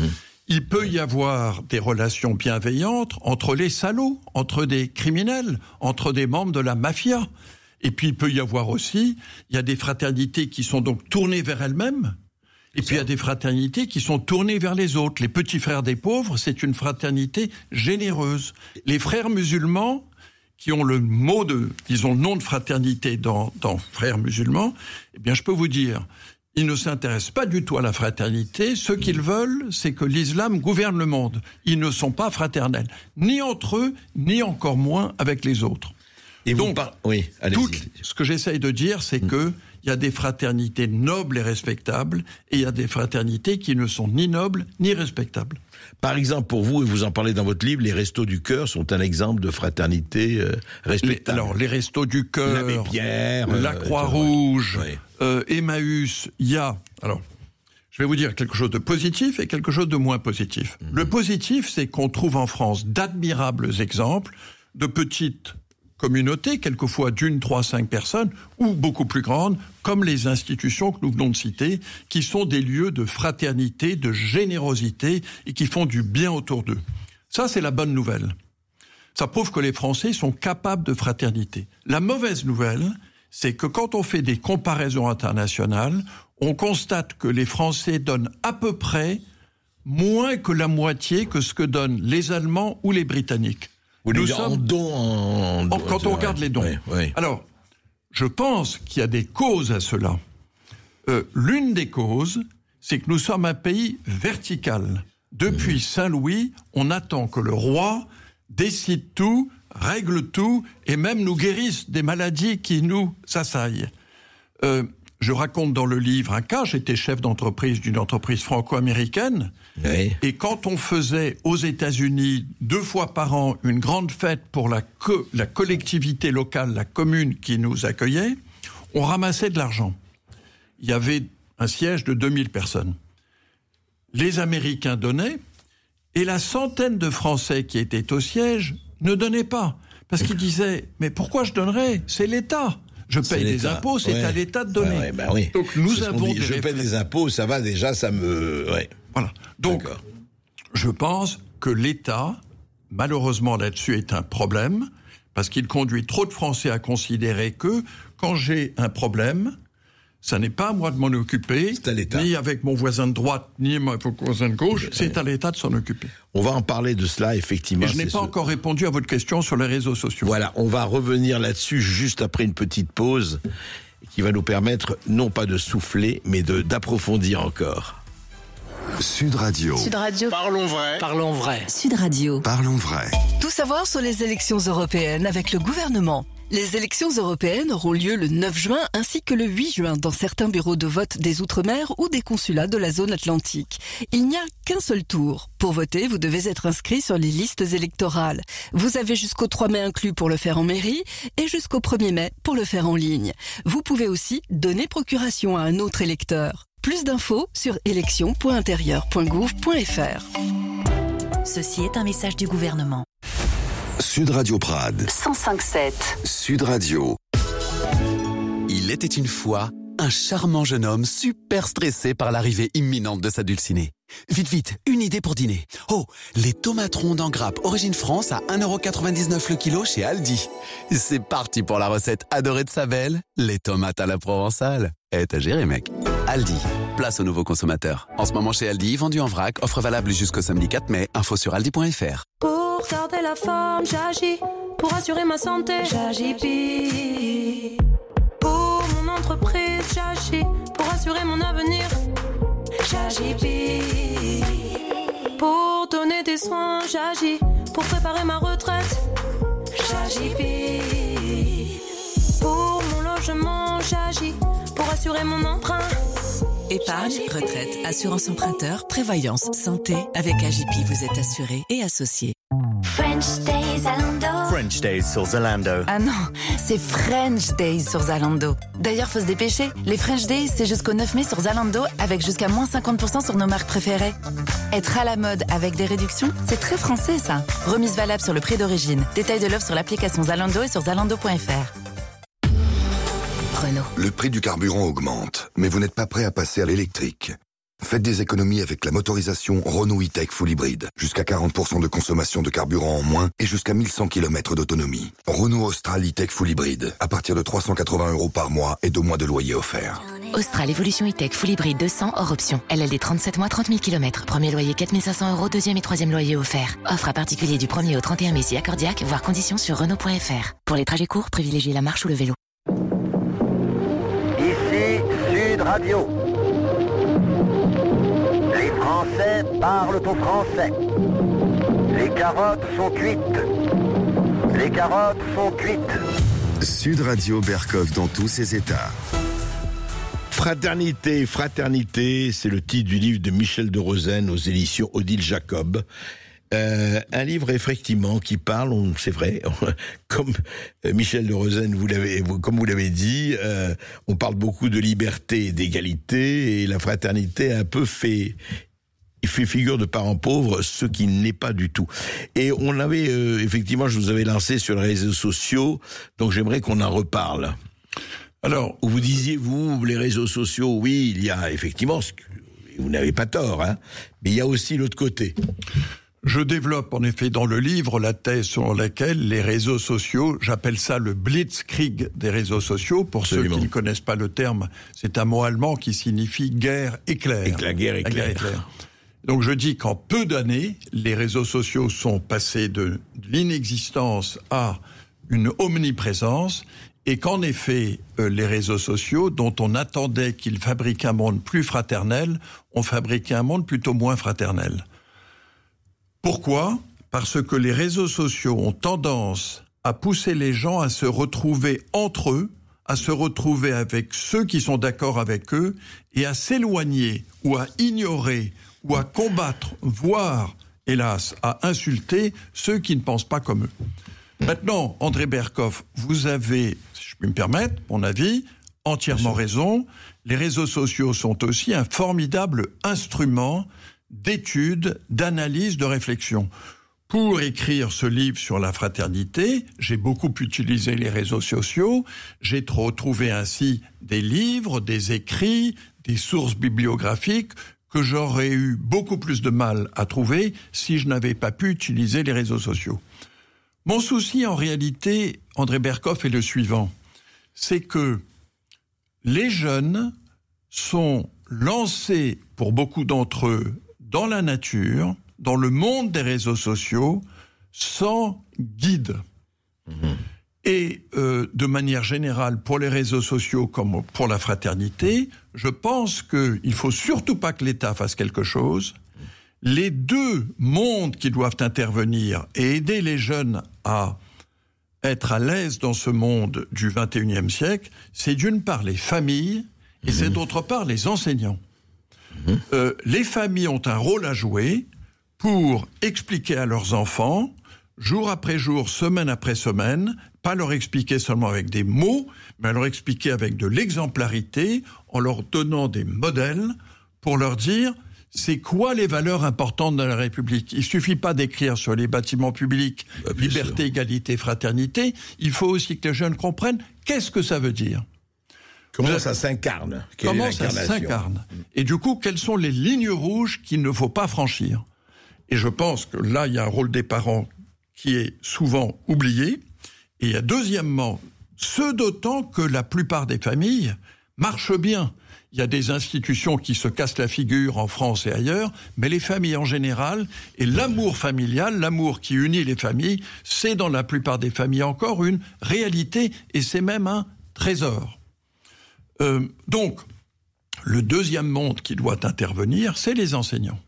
S11: Il peut y avoir des relations bienveillantes entre les salauds, entre des criminels, entre des membres de la mafia. Et puis, il peut y avoir aussi, il y a des fraternités qui sont donc tournées vers elles-mêmes. Et puis, il y a des fraternités qui sont tournées vers les autres. Les petits frères des pauvres, c'est une fraternité généreuse. Les frères musulmans, qui ont le mot de, disons, le nom de fraternité dans frères musulmans, eh bien, je peux vous dire, ils ne s'intéressent pas du tout à la fraternité. Ce qu'ils veulent, c'est que l'islam gouverne le monde. Ils ne sont pas fraternels, ni entre eux, ni encore moins avec les autres.
S9: Et donc, oui,
S11: ce que j'essaye de dire, c'est que il y a des fraternités nobles et respectables, et il y a des fraternités qui ne sont ni nobles ni respectables.
S9: Par exemple, pour vous, et vous en parlez dans votre livre, les Restos du Cœur sont un exemple de fraternité respectable.
S11: Alors, les Restos du Cœur,
S9: l'Abbé Pierre,
S11: la Croix-Rouge, Emmaüs, il y a... Alors, je vais vous dire quelque chose de positif et quelque chose de moins positif. Le positif, c'est qu'on trouve en France d'admirables exemples de petites communautés, quelquefois d'1, 3, 5 personnes, ou beaucoup plus grandes, comme les institutions que nous venons de citer, qui sont des lieux de fraternité, de générosité, et qui font du bien autour d'eux. Ça, c'est la bonne nouvelle. Ça prouve que les Français sont capables de fraternité. La mauvaise nouvelle, c'est que quand on fait des comparaisons internationales, on constate que les Français donnent à peu près moins que la moitié que ce que donnent les Allemands ou les Britanniques.
S9: Quand
S11: on regarde les dons. Oui. Alors, je pense qu'il y a des causes à cela. L'une des causes, c'est que nous sommes un pays vertical. Depuis Saint-Louis, on attend que le roi décide tout, règle tout, et même nous guérisse des maladies qui nous assaillent. Je raconte dans le livre un cas, j'étais chef d'entreprise d'une entreprise franco-américaine, et quand on faisait aux États-Unis 2 fois par an une grande fête pour la collectivité locale, la commune qui nous accueillait, on ramassait de l'argent. Il y avait un siège de 2000 personnes. Les Américains donnaient, et la centaine de Français qui étaient au siège ne donnaient pas, parce qu'ils disaient « mais pourquoi je donnerais ? C'est l'État !» Je paye des impôts, c'est à l'État de donner. Donc nous avons
S9: je paye des impôts, ça va déjà, ça me...
S11: Voilà. Donc, je pense que l'État, malheureusement là-dessus, est un problème, parce qu'il conduit trop de Français à considérer que, quand j'ai un problème, ça n'est pas à moi de m'en occuper, ni avec mon voisin de droite, ni avec mon voisin de gauche, c'est à l'État de s'en occuper.
S9: On va en parler de cela, effectivement.
S11: Et je n'ai pas encore répondu à votre question sur les réseaux sociaux.
S9: Voilà, on va revenir là-dessus juste après une petite pause qui va nous permettre, non pas de souffler, mais d'approfondir encore.
S3: Sud Radio.
S1: Sud Radio.
S21: Parlons vrai.
S1: Parlons vrai.
S15: Sud Radio.
S3: Parlons vrai.
S1: Tout savoir sur les élections européennes avec le gouvernement. Les élections européennes auront lieu le 9 juin ainsi que le 8 juin dans certains bureaux de vote des Outre-mer ou des consulats de la zone atlantique. Il n'y a qu'un seul tour. Pour voter, vous devez être inscrit sur les listes électorales. Vous avez jusqu'au 3 mai inclus pour le faire en mairie et jusqu'au 1er mai pour le faire en ligne. Vous pouvez aussi donner procuration à un autre électeur. Plus d'infos sur élections.intérieur.gouv.fr.
S6: Ceci est un message du gouvernement.
S3: Sud Radio Prades
S6: 105.7.
S3: Sud Radio.
S5: Il était une fois un charmant jeune homme super stressé par l'arrivée imminente de sa dulcinée. Vite, vite, une idée pour dîner. Oh, les tomates rondes en grappe origine France à 1,99€ le kilo chez Aldi. C'est parti pour la recette adorée de sa belle, les tomates à la provençale. T'as géré, mec. Aldi, place aux nouveaux consommateurs. En ce moment chez Aldi, vendu en vrac, offre valable jusqu'au samedi 4 mai, info sur aldi.fr.
S23: Pour garder la forme, j'agis. Pour assurer ma santé, j'agis. Pour mon entreprise, j'agis. Pour assurer mon avenir, J'agis. Pour donner des soins, j'agis. Pour préparer ma retraite, j'agis. Pour mon logement, j'agis. Pour assurer mon emprunt.
S4: Épargne, retraite, assurance emprunteur, prévoyance, santé. Avec AJP, vous êtes assuré et associé.
S7: French Days Zalando.
S10: French Days sur Zalando.
S24: Ah non, c'est French Days sur Zalando. D'ailleurs, faut se dépêcher. Les French Days, c'est jusqu'au 9 mai sur Zalando avec jusqu'à moins 50% sur nos marques préférées. Être à la mode avec des réductions, c'est très français ça. Remise valable sur le prix d'origine. Détail de l'offre sur l'application Zalando et sur zalando.fr. Renault.
S25: Le prix du carburant augmente, mais vous n'êtes pas prêt à passer à l'électrique. Faites des économies avec la motorisation Renault E-Tech Full Hybrid. Jusqu'à 40% de consommation de carburant en moins et jusqu'à 1100 km d'autonomie. Renault Austral E-Tech Full Hybrid. À partir de 380 € par mois et 2 mois de loyer offert.
S24: Austral Evolution E-Tech Full Hybrid 200 hors option. LLD 37 mois, 30 000 km. Premier loyer 4 500 €, deuxième et troisième loyer offert. Offre à particulier du 1er au 31 mai si accordiaque, voire conditions sur Renault.fr. Pour les trajets courts, privilégiez la marche ou le vélo.
S8: Ici Sud Radio. Les Français parlent au français. Les carottes sont cuites. Les carottes sont cuites.
S3: Sud Radio Berkov dans tous ses états.
S9: Fraternité, fraternité, c'est le titre du livre de Michel de Rosen aux éditions Odile Jacob. Un livre effectivement qui parle, c'est vrai, comme Michel de Rosen, comme vous l'avez dit, on parle beaucoup de liberté et d'égalité, et la fraternité a un peu fait figure de parent pauvre, ce qui n'est pas du tout. Et on avait, effectivement, je vous avais lancé sur les réseaux sociaux, donc j'aimerais qu'on en reparle.
S11: Alors,
S9: vous disiez, vous, les réseaux sociaux, oui, il y a effectivement, vous n'avez pas tort, hein, mais il y a aussi l'autre côté.
S11: Je développe en effet dans le livre la thèse selon laquelle les réseaux sociaux, j'appelle ça le blitzkrieg des réseaux sociaux, pour
S9: Absolument.
S11: ceux qui ne connaissent pas le terme, c'est un mot allemand qui signifie guerre éclair.
S9: La guerre éclair.
S11: Donc je dis qu'en peu d'années, les réseaux sociaux sont passés de l'inexistence à une omniprésence, et qu'en effet, les réseaux sociaux, dont on attendait qu'ils fabriquent un monde plus fraternel, ont fabriqué un monde plutôt moins fraternel. Pourquoi ? Parce que les réseaux sociaux ont tendance à pousser les gens à se retrouver entre eux, à se retrouver avec ceux qui sont d'accord avec eux, et à s'éloigner ou à ignorer ou à combattre, voire, hélas, à insulter ceux qui ne pensent pas comme eux. Maintenant, André Berkoff, vous avez, si je puis me permettre, mon avis, entièrement raison. Les réseaux sociaux sont aussi un formidable instrument d'étude, d'analyse, de réflexion. Pour écrire ce livre sur la fraternité, j'ai beaucoup utilisé les réseaux sociaux, j'ai retrouvé ainsi des livres, des écrits, des sources bibliographiques que j'aurais eu beaucoup plus de mal à trouver si je n'avais pas pu utiliser les réseaux sociaux. Mon souci, en réalité, André Berkoff, est le suivant. C'est que les jeunes sont lancés, pour beaucoup d'entre eux, dans la nature, dans le monde des réseaux sociaux, sans guide. Et de manière générale, pour les réseaux sociaux comme pour la fraternité, je pense qu'il ne faut surtout pas que l'État fasse quelque chose. Les deux mondes qui doivent intervenir et aider les jeunes à être à l'aise dans ce monde du XXIe siècle, c'est d'une part les familles et c'est d'autre part les enseignants. Les familles ont un rôle à jouer pour expliquer à leurs enfants, jour après jour, semaine après semaine, pas leur expliquer seulement avec des mots, mais leur expliquer avec de l'exemplarité, en leur donnant des modèles pour leur dire c'est quoi les valeurs importantes de la République. Il suffit pas d'écrire sur les bâtiments publics liberté, égalité, fraternité, il faut aussi que les jeunes comprennent qu'est-ce que ça veut dire.
S9: Comment ça s'incarne ?
S11: Comment ça s'incarne ? Et du coup, quelles sont les lignes rouges qu'il ne faut pas franchir ? Et je pense que là, il y a un rôle des parents qui est souvent oublié. Et il y a deuxièmement, ce d'autant que la plupart des familles marchent bien. Il y a des institutions qui se cassent la figure en France et ailleurs, mais les familles en général, et l'amour familial, l'amour qui unit les familles, c'est dans la plupart des familles encore une réalité, et c'est même un trésor. Donc, le deuxième monde qui doit intervenir, c'est les enseignants.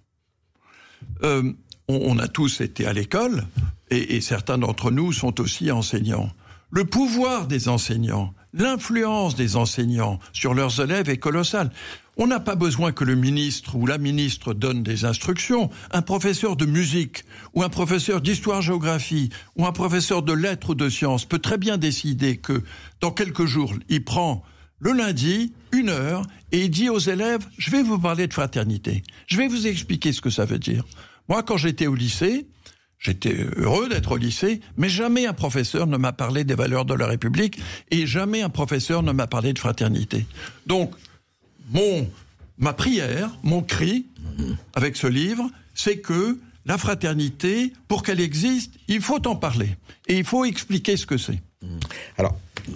S11: On a tous été à l'école, et certains d'entre nous sont aussi enseignants. Le pouvoir des enseignants, l'influence des enseignants sur leurs élèves est colossale. On n'a pas besoin que le ministre ou la ministre donne des instructions. Un professeur de musique ou un professeur d'histoire-géographie ou un professeur de lettres ou de sciences peut très bien décider que dans quelques jours, il prend le lundi 1 heure et il dit aux élèves « Je vais vous parler de fraternité. Je vais vous expliquer ce que ça veut dire. » Moi, quand j'étais au lycée, j'étais heureux d'être au lycée, mais jamais un professeur ne m'a parlé des valeurs de la République et jamais un professeur ne m'a parlé de fraternité. Donc, ma prière, mon cri, avec ce livre, c'est que la fraternité, pour qu'elle existe, il faut en parler. Et il faut expliquer ce que c'est.
S9: Alors,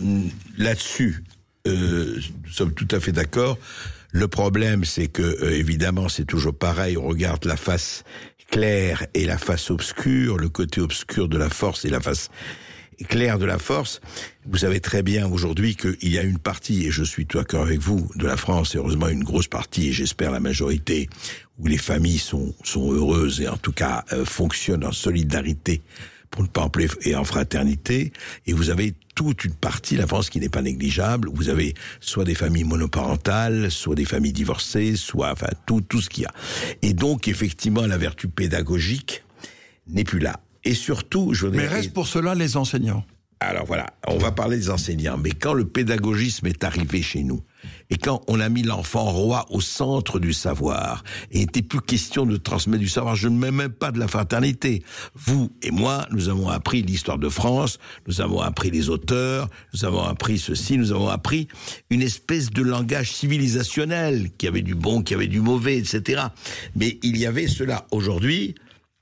S9: là-dessus, nous sommes tout à fait d'accord. Le problème, c'est que, évidemment, c'est toujours pareil. On regarde la face claire et la face obscure, le côté obscur de la force et la face claire de la force. Vous savez très bien aujourd'hui qu'il y a une partie, et je suis tout d'accord avec vous, de la France, et heureusement une grosse partie, et j'espère la majorité, où les familles sont heureuses et en tout cas fonctionnent en solidarité, pour ne pas appeler, et en fraternité. Et vous avez toute une partie de la France qui n'est pas négligeable. Vous avez soit des familles monoparentales, soit des familles divorcées, soit tout ce qu'il y a. Et donc effectivement la vertu pédagogique n'est plus là. Et surtout,
S11: mais reste pour cela les enseignants.
S9: Alors voilà, on va parler des enseignants. Mais quand le pédagogisme est arrivé chez nous, et quand on a mis l'enfant roi au centre du savoir, et il n'était plus question de transmettre du savoir, je ne mets même pas de la fraternité. Vous et moi, nous avons appris l'histoire de France, nous avons appris les auteurs, nous avons appris ceci, nous avons appris une espèce de langage civilisationnel, qui avait du bon, qui avait du mauvais, etc. Mais il y avait cela. Aujourd'hui,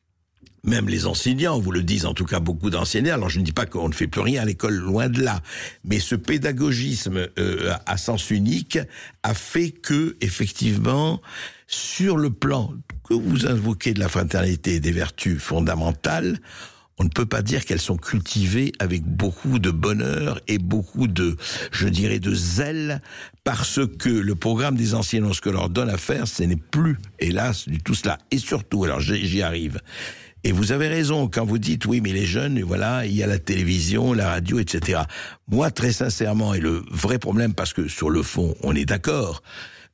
S9: même les enseignants vous le disent, en tout cas beaucoup d'enseignants, alors je ne dis pas qu'on ne fait plus rien à l'école, loin de là, mais ce pédagogisme à sens unique a fait que, effectivement, sur le plan que vous invoquez de la fraternité et des vertus fondamentales, on ne peut pas dire qu'elles sont cultivées avec beaucoup de bonheur et beaucoup de, je dirais, de zèle, parce que le programme des enseignants, ce que leur donne à faire, ce n'est plus, hélas, du tout cela. Et surtout, alors j'y arrive, et vous avez raison quand vous dites, oui, mais les jeunes, voilà, il y a la télévision, la radio, etc. Moi, très sincèrement, et le vrai problème, parce que sur le fond, on est d'accord,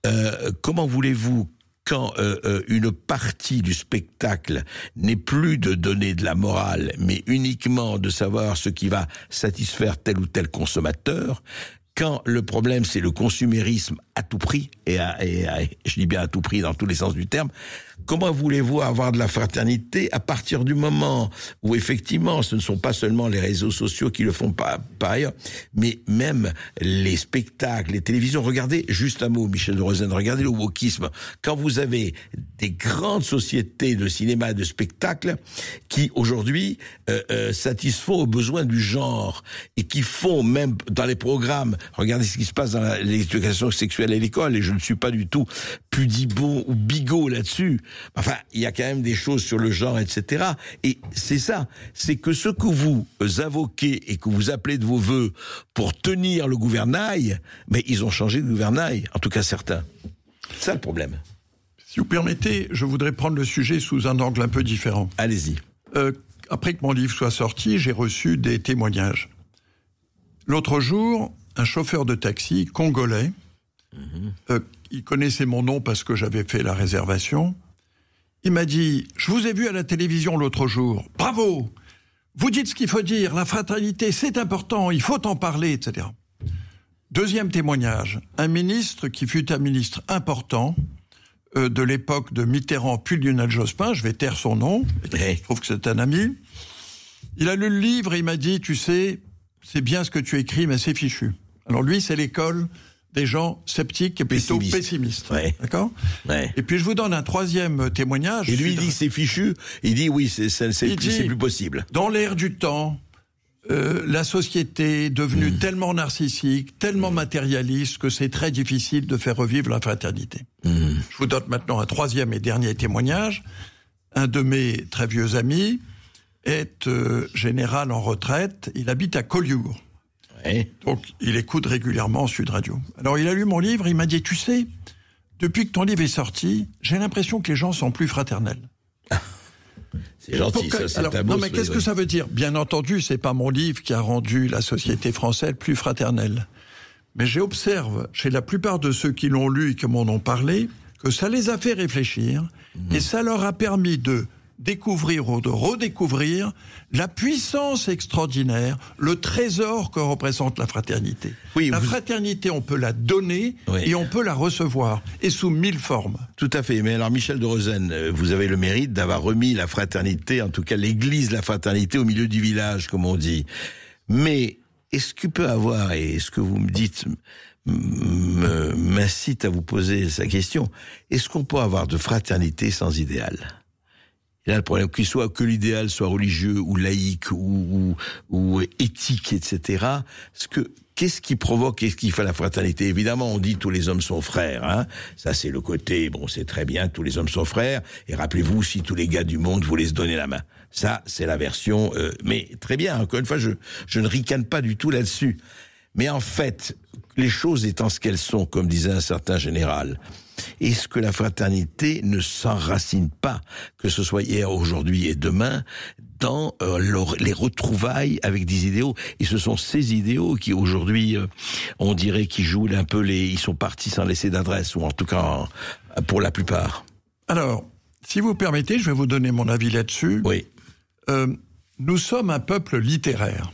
S9: comment voulez-vous, quand une partie du spectacle n'est plus de donner de la morale, mais uniquement de savoir ce qui va satisfaire tel ou tel consommateur, quand le problème c'est le consumérisme à tout prix, et je dis bien à tout prix dans tous les sens du terme, comment voulez-vous avoir de la fraternité à partir du moment où effectivement ce ne sont pas seulement les réseaux sociaux qui le font par ailleurs, mais même les spectacles, les télévisions. Regardez, juste un mot, Michel de Rosen, regardez le wokisme. Quand vous avez des grandes sociétés de cinéma et de spectacle qui aujourd'hui satisfont aux besoins du genre et qui font même dans les programmes, regardez ce qui se passe dans l'éducation sexuelle à l'école, et je ne suis pas du tout pudibond ou bigot là-dessus. Enfin, il y a quand même des choses sur le genre, etc. Et c'est ça, c'est que ce que vous invoquez et que vous appelez de vos voeux pour tenir le gouvernail, mais ils ont changé de gouvernail, en tout cas certains. C'est ça le problème.
S11: Si vous permettez, je voudrais prendre le sujet sous un angle un peu différent.
S9: Allez-y.
S11: Après que mon livre soit sorti, j'ai reçu des témoignages. L'autre jour, un chauffeur de taxi congolais, il connaissait mon nom parce que j'avais fait la réservation, il m'a dit « Je vous ai vu à la télévision l'autre jour, bravo, vous dites ce qu'il faut dire, la fraternité c'est important, il faut en parler, etc. » Deuxième témoignage, un ministre qui fut un ministre important de l'époque de Mitterrand puis Lionel Jospin, je vais taire son nom, je trouve que c'est un ami, il a lu le livre et il m'a dit « Tu sais, c'est bien ce que tu écris, mais c'est fichu. » Alors lui, c'est l'école des gens sceptiques et plutôt pessimistes.
S9: Ouais.
S11: D'accord ?
S9: Ouais.
S11: Et puis je vous donne un troisième témoignage.
S9: Et lui, il dit que c'est fichu, il dit oui, c'est plus possible.
S11: Dans l'ère du temps, la société est devenue tellement narcissique, tellement matérialiste que c'est très difficile de faire revivre la fraternité. Je vous donne maintenant un troisième et dernier témoignage. Un de mes très vieux amis est général en retraite, il habite à Collioure. Ouais. Donc il écoute régulièrement Sud Radio. Alors il a lu mon livre, il m'a dit, tu sais, depuis que ton livre est sorti, j'ai l'impression que les gens sont plus fraternels.
S9: C'est gentil, ça, c'est un beau
S11: non, mais qu'est-ce que ça veut dire ? Bien entendu, c'est pas mon livre qui a rendu la société française plus fraternelle. Mais j'observe chez la plupart de ceux qui l'ont lu et qui m'en ont parlé, que ça les a fait réfléchir, et ça leur a permis de découvrir ou de redécouvrir la puissance extraordinaire, le trésor que représente la fraternité.
S9: Oui,
S11: la fraternité, on peut la donner et on peut la recevoir, et sous 1000 formes.
S9: Tout à fait. Mais alors, Michel de Rosen, vous avez le mérite d'avoir remis la fraternité, en tout cas l'église de la fraternité, au milieu du village, comme on dit. Mais est-ce qu'il peut avoir, et ce que vous me dites m'incite à vous poser sa question, est-ce qu'on peut avoir de fraternité sans idéal ? Et là, le problème, que l'idéal soit religieux ou laïque ou éthique, etc. Qu'est-ce qui provoque, qu'est-ce qui fait la fraternité ? Évidemment, on dit tous les hommes sont frères. Hein. Ça, c'est le côté, c'est très bien, tous les hommes sont frères. Et rappelez-vous, si tous les gars du monde voulaient se donner la main. Ça, c'est la version... mais très bien, encore une fois, je ne ricane pas du tout là-dessus. Mais en fait, les choses étant ce qu'elles sont, comme disait un certain général... Est-ce que la fraternité ne s'enracine pas, que ce soit hier, aujourd'hui et demain, dans les retrouvailles avec des idéaux ? Et ce sont ces idéaux qui, aujourd'hui, on dirait qu'ils jouent un peu ils sont partis sans laisser d'adresse, ou en tout cas, pour la plupart.
S11: Alors, si vous permettez, je vais vous donner mon avis là-dessus.
S9: Oui.
S11: Nous sommes un peuple littéraire.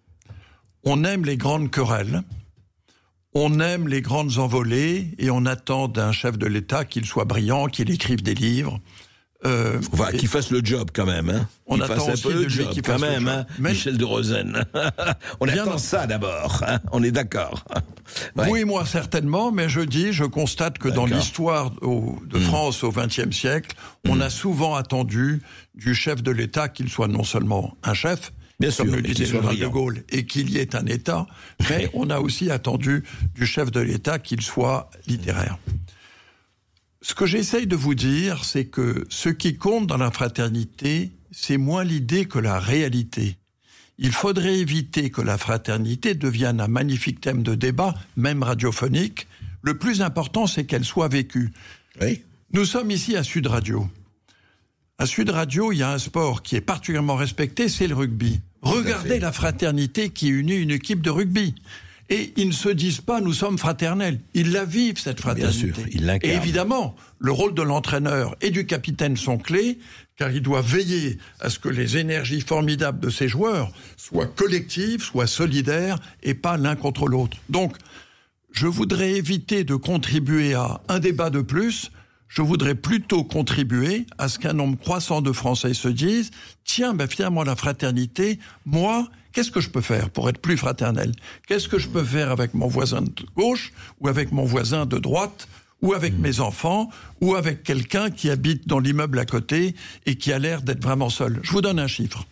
S11: On aime les grandes querelles. On aime les grandes envolées et on attend d'un chef de l'État qu'il soit brillant, qu'il écrive des livres.
S9: Qu'il fasse le job quand même. Hein.
S11: On attend aussi de lui qu'il fasse le job.
S9: Hein, Michel de Rosen. On attend ça d'abord. Hein. On est d'accord.
S11: Ouais. Vous et moi certainement, mais je constate que dans l'histoire de France au XXe siècle, on a souvent attendu du chef de l'État qu'il soit non seulement un chef, comme le disait le général de Gaulle, et qu'il y ait un État, mais on a aussi attendu du chef de l'État qu'il soit littéraire. Ce que j'essaye de vous dire, c'est que ce qui compte dans la fraternité, c'est moins l'idée que la réalité. Il faudrait éviter que la fraternité devienne un magnifique thème de débat, même radiophonique. Le plus important, c'est qu'elle soit vécue.
S9: Oui.
S11: Nous sommes ici à Sud Radio. À Sud Radio, il y a un sport qui est particulièrement respecté, c'est le rugby. Regardez la fraternité qui unit une équipe de rugby. Et ils ne se disent pas « nous sommes fraternels ». Ils la vivent, cette fraternité.
S9: Bien sûr, ils l'incarnent.
S11: Et évidemment, le rôle de l'entraîneur et du capitaine sont clés, car il doit veiller à ce que les énergies formidables de ses joueurs soient collectives, soient solidaires, et pas l'un contre l'autre. Donc, je voudrais éviter de contribuer à un débat de plus. Je voudrais plutôt contribuer à ce qu'un nombre croissant de Français se disent « Tiens, finalement, la fraternité, moi, qu'est-ce que je peux faire pour être plus fraternel ? Qu'est-ce que je peux faire avec mon voisin de gauche ou avec mon voisin de droite ou avec mes enfants ou avec quelqu'un qui habite dans l'immeuble à côté et qui a l'air d'être vraiment seul ?» Je vous donne un chiffre.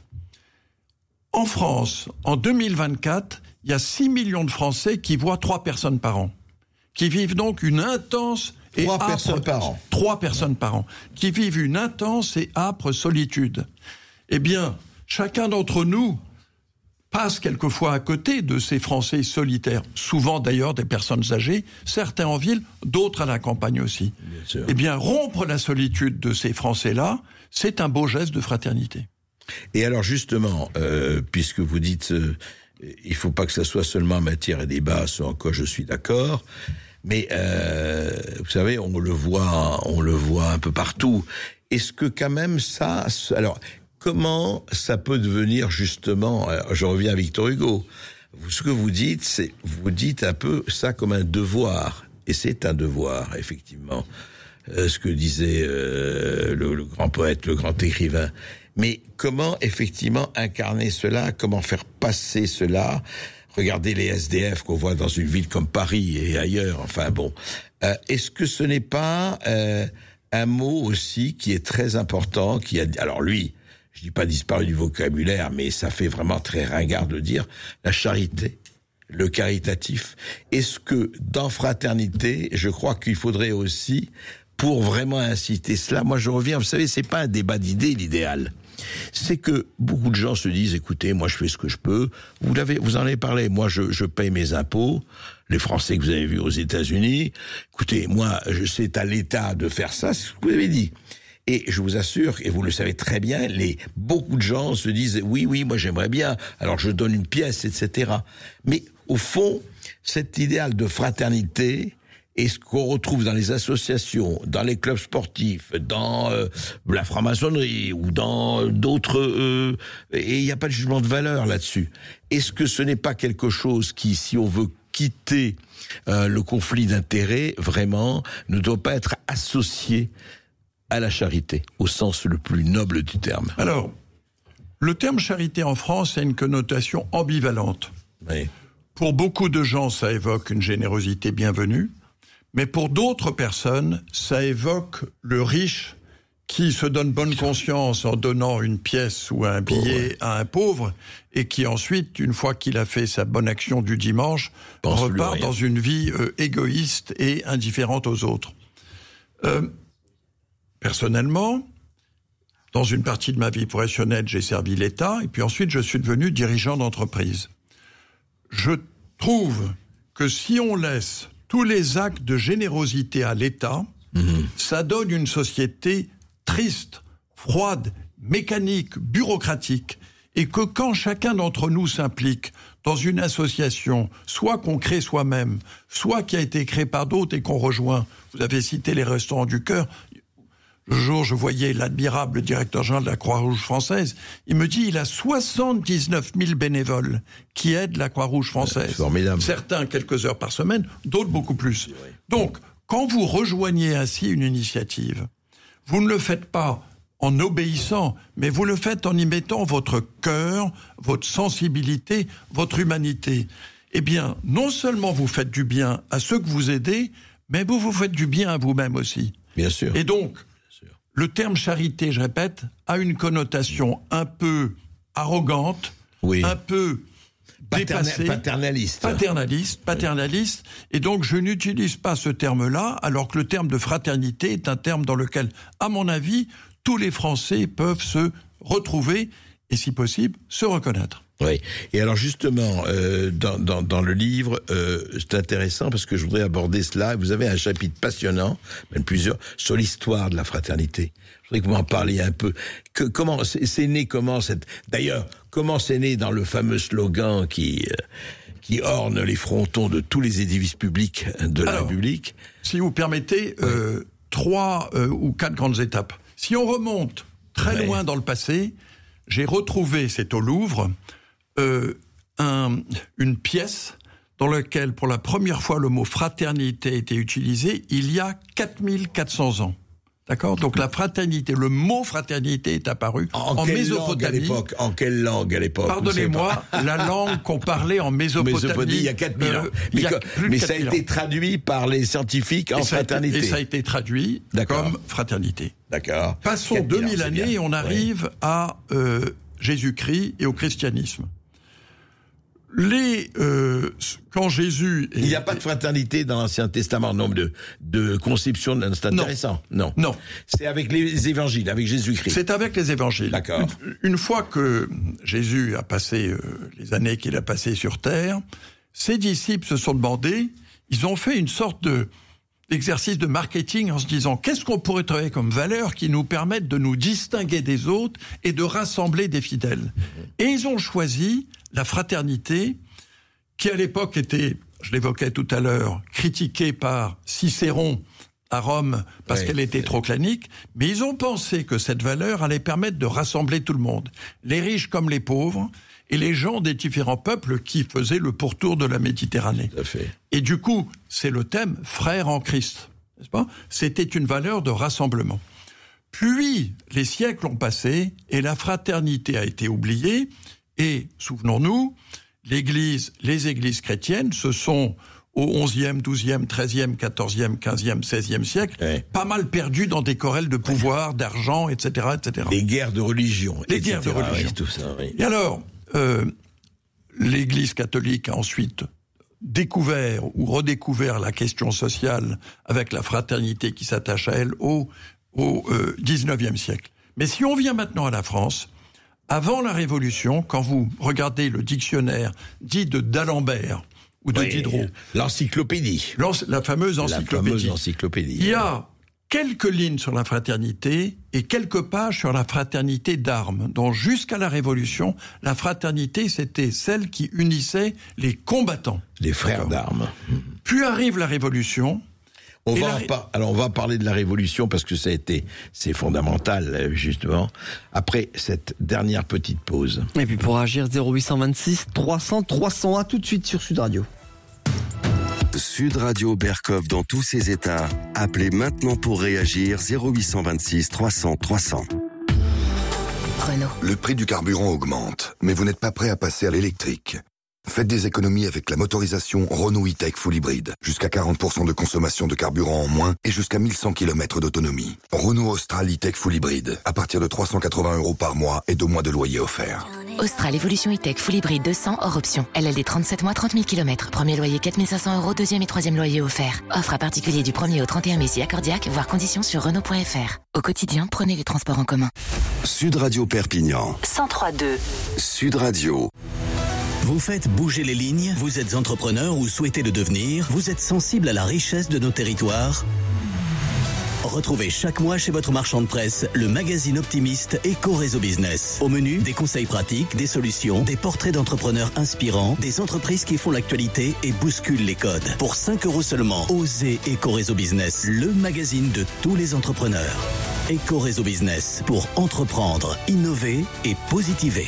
S11: En France, en 2024, il y a 6 millions de Français qui voient 3 personnes par an, qui vivent donc une intense...
S9: 3 personnes par an.
S11: 3 personnes par an, qui vivent une intense et âpre solitude. Eh bien, chacun d'entre nous passe quelquefois à côté de ces Français solitaires, souvent d'ailleurs des personnes âgées, certains en ville, d'autres à la campagne aussi.
S9: Bien sûr.
S11: Eh bien, rompre la solitude de ces Français-là, c'est un beau geste de fraternité.
S9: Et alors justement, puisque vous dites, il ne faut pas que ça soit seulement matière et débat, ce en quoi je suis d'accord... Mais vous savez, on le voit un peu partout. Est-ce que quand même ça... Alors, comment ça peut devenir justement... Je reviens à Victor Hugo. Ce que vous dites, c'est... Vous dites un peu ça comme un devoir. Et c'est un devoir, effectivement. Ce que disait le grand poète, le grand écrivain. Mais comment, effectivement, incarner cela ? Comment faire passer cela ? Regardez les SDF qu'on voit dans une ville comme Paris et ailleurs, enfin bon. Est-ce que ce n'est pas un mot aussi qui est très important, alors lui, je dis pas disparu du vocabulaire, mais ça fait vraiment très ringard de dire la charité, le caritatif. Est-ce que dans fraternité, je crois qu'il faudrait aussi, pour vraiment inciter cela, moi je reviens, vous savez, c'est pas un débat d'idées l'idéal. c'est que beaucoup de gens se disent, écoutez, moi je fais ce que je peux, vous en avez parlé, moi je paye mes impôts, les Français que vous avez vus aux États-Unis, écoutez, moi c'est à l'État de faire ça, c'est ce que vous avez dit. Et je vous assure, et vous le savez très bien, beaucoup de gens se disent, oui, moi j'aimerais bien, alors je donne une pièce, etc. Mais au fond, cet idéal de fraternité, et ce qu'on retrouve dans les associations, dans les clubs sportifs, dans la franc-maçonnerie ou dans d'autres... et il n'y a pas de jugement de valeur là-dessus. Est-ce que ce n'est pas quelque chose qui, si on veut quitter le conflit d'intérêts, vraiment, ne doit pas être associé à la charité, au sens le plus noble du terme?
S11: Alors, le terme charité en France a une connotation ambivalente.
S9: Oui.
S11: Pour beaucoup de gens, ça évoque une générosité bienvenue. Mais pour d'autres personnes, ça évoque le riche qui se donne bonne conscience en donnant une pièce ou un billet à un pauvre et qui ensuite, une fois qu'il a fait sa bonne action du dimanche, repart dans une vie égoïste et indifférente aux autres. Personnellement, dans une partie de ma vie professionnelle, j'ai servi l'État et puis ensuite je suis devenu dirigeant d'entreprise. Je trouve que si on laisse tous les actes de générosité à l'État, ça donne une société triste, froide, mécanique, bureaucratique, et que quand chacun d'entre nous s'implique dans une association, soit qu'on crée soi-même, soit qui a été créée par d'autres et qu'on rejoint, vous avez cité les Restaurants du Cœur, le jour je voyais l'admirable directeur général de la Croix-Rouge française, il me dit il a 79 000 bénévoles qui aident la Croix-Rouge française.
S9: Formidable.
S11: Certains quelques heures par semaine, d'autres beaucoup plus. Donc, quand vous rejoignez ainsi une initiative, vous ne le faites pas en obéissant, mais vous le faites en y mettant votre cœur, votre sensibilité, votre humanité. Eh bien, non seulement vous faites du bien à ceux que vous aidez, mais vous vous faites du bien à vous-même aussi.
S9: Bien sûr.
S11: Et donc, le terme charité, je répète, a une connotation un peu arrogante, un peu dépassée, paternaliste. Et donc, je n'utilise pas ce terme-là, alors que le terme de fraternité est un terme dans lequel, à mon avis, tous les Français peuvent se retrouver et, si possible, se reconnaître.
S9: Oui. Et alors justement, dans le livre, c'est intéressant parce que je voudrais aborder cela. Vous avez un chapitre passionnant, même plusieurs, sur l'histoire de la fraternité. Je voudrais que vous m'en parliez un peu. Comment c'est né, d'ailleurs, comment c'est né dans le fameux slogan qui orne les frontons de tous les édifices publics de la République.
S11: Si vous permettez, 3 ou 4 grandes étapes. Si on remonte très loin dans le passé, j'ai retrouvé, c'est au Louvre, une pièce dans laquelle, pour la première fois, le mot fraternité a été utilisé il y a 4400 ans. D'accord ? Donc la fraternité, le mot fraternité est apparu en Mésopotamie.
S9: En quelle langue à l'époque ?
S11: Pardonnez-moi, la langue qu'on parlait en Mésopotamie.
S9: Il y a 4000 ans. Mais ça a été traduit par les scientifiques en fraternité.
S11: Et ça a été traduit comme fraternité.
S9: D'accord.
S11: Passons 2000 années et on arrive à Jésus-Christ et au christianisme. Quand Jésus...
S9: Il n'y a pas de fraternité dans l'Ancien Testament, nombre de conceptions, c'est intéressant. Non. C'est avec les évangiles, avec Jésus-Christ.
S11: C'est avec les évangiles.
S9: D'accord.
S11: Une fois que Jésus a passé les années qu'il a passées sur terre, ses disciples se sont demandé, ils ont fait une sorte d'exercice de marketing en se disant qu'est-ce qu'on pourrait trouver comme valeur qui nous permette de nous distinguer des autres et de rassembler des fidèles. Et ils ont choisi la fraternité, qui à l'époque était, je l'évoquais tout à l'heure, critiquée par Cicéron à Rome parce qu'elle était trop clanique, mais ils ont pensé que cette valeur allait permettre de rassembler tout le monde, les riches comme les pauvres, et les gens des différents peuples qui faisaient le pourtour de la Méditerranée.
S9: Tout à fait.
S11: Et du coup, c'est le thème « frère en Christ », n'est-ce pas ? C'était une valeur de rassemblement. Puis, les siècles ont passé et la fraternité a été oubliée. Et, souvenons-nous, les églises chrétiennes se sont, au XIe, XIIe, XIIIe, XIVe, XVe, XVIe siècle, pas mal perdues dans des querelles de pouvoir, d'argent, etc., etc.
S9: Les guerres de religion.
S11: Les guerres de religion.
S9: Tout ça, oui.
S11: Et alors, l'Église catholique a ensuite découvert ou redécouvert la question sociale avec la fraternité qui s'attache à elle au XIXe siècle. Mais si on vient maintenant à la France, avant la Révolution, quand vous regardez le dictionnaire dit de d'Alembert ou de Diderot,
S9: l'encyclopédie,
S11: la fameuse encyclopédie, il y a quelques lignes sur la fraternité et quelques pages sur la fraternité d'armes. Donc jusqu'à la Révolution, la fraternité, c'était celle qui unissait les combattants.
S9: Les frères d'armes.
S11: Puis arrive la Révolution.
S9: On va parler de la Révolution parce que c'est fondamental, justement. Après cette dernière petite pause.
S2: Et puis pour agir, 0826 300 301 tout de suite sur Sud Radio.
S3: Sud Radio Berkov dans tous ses états. Appelez maintenant pour réagir 0826 300 300.
S24: Renault.
S25: Le prix du carburant augmente, mais vous n'êtes pas prêt à passer à l'électrique. Faites des économies avec la motorisation Renault E-Tech Full Hybrid. Jusqu'à 40% de consommation de carburant en moins et jusqu'à 1100 km d'autonomie. Renault Austral E-Tech Full Hybrid. À partir de 380 € par mois et 2 mois de loyer offert.
S24: Austral Evolution E-Tech Full Hybrid 200 hors option. LLD 37 mois, 30 000 km. Premier loyer 4 500 €, deuxième et troisième loyer offert. Offre à particulier du 1er au 31 mai si accordiaque, voire conditions sur Renault.fr. Au quotidien, prenez les transports en commun.
S3: Sud Radio Perpignan.
S24: 103.2.
S3: Sud Radio.
S10: Vous faites bouger les lignes, vous êtes entrepreneur ou souhaitez le devenir, vous êtes sensible à la richesse de nos territoires. Retrouvez chaque mois chez votre marchand de presse le magazine optimiste Éco-Réseau Business. Au menu, des conseils pratiques, des solutions, des portraits d'entrepreneurs inspirants, des entreprises qui font l'actualité et bousculent les codes. Pour 5 € seulement, osez Éco-Réseau Business, le magazine de tous les entrepreneurs. Éco-Réseau Business, pour entreprendre, innover et positiver.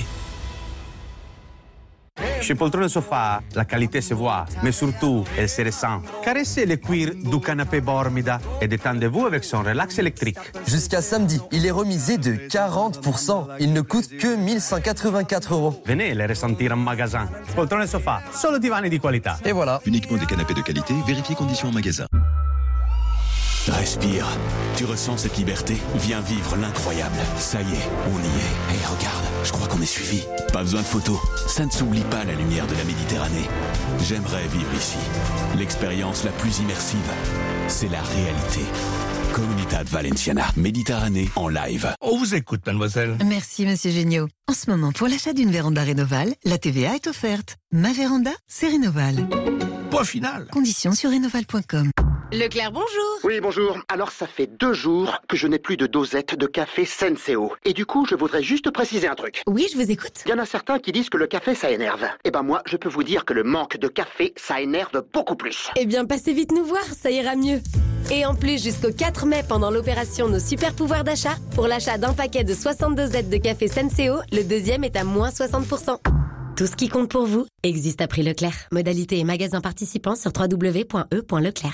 S16: Chez Poltrone Sofa, la qualité se voit, mais surtout, elle se ressent. Caressez le cuir du canapé Bormida et détendez-vous avec son relax électrique.
S17: Jusqu'à samedi, il est remisé de 40%. Il ne coûte que 1184 €.
S16: Venez les ressentir en magasin. Poltrone Sofa, solo divani di qualità.
S17: Et voilà.
S18: Uniquement des canapés de qualité, vérifiez conditions en magasin.
S10: Respire. Tu ressens cette liberté? Viens vivre l'incroyable. Ça y est, on y est. Hey, regarde, je crois qu'on est suivi. Pas besoin de photos. Ça ne s'oublie pas la lumière de la Méditerranée. J'aimerais vivre ici. L'expérience la plus immersive, c'est la réalité. Comunidad Valenciana, Méditerranée en live.
S9: On vous écoute, mademoiselle.
S15: Merci, monsieur Géniaud. En ce moment, pour l'achat d'une véranda Rénoval, la TVA est offerte. Ma véranda, c'est Rénoval.
S9: Point final.
S15: Conditions sur rénoval.com.
S12: Leclerc, bonjour.
S13: Oui, bonjour. Alors, ça fait 2 jours que je n'ai plus de dosette de café Senseo. Et du coup, je voudrais juste préciser un truc.
S12: Oui, je vous écoute.
S13: Il y en a certains qui disent que le café, ça énerve. Eh ben moi, je peux vous dire que le manque de café, ça énerve beaucoup plus.
S12: Eh bien, passez vite nous voir, ça ira mieux. Et en plus, jusqu'au 4 mai, pendant l'opération Nos Super Pouvoirs d'achat, pour l'achat d'un paquet de 62 dosettes de café Senseo, le deuxième est à moins 60%. Tout ce qui compte pour vous existe à prix Leclerc. Modalité et magasin participants sur www.e.leclerc.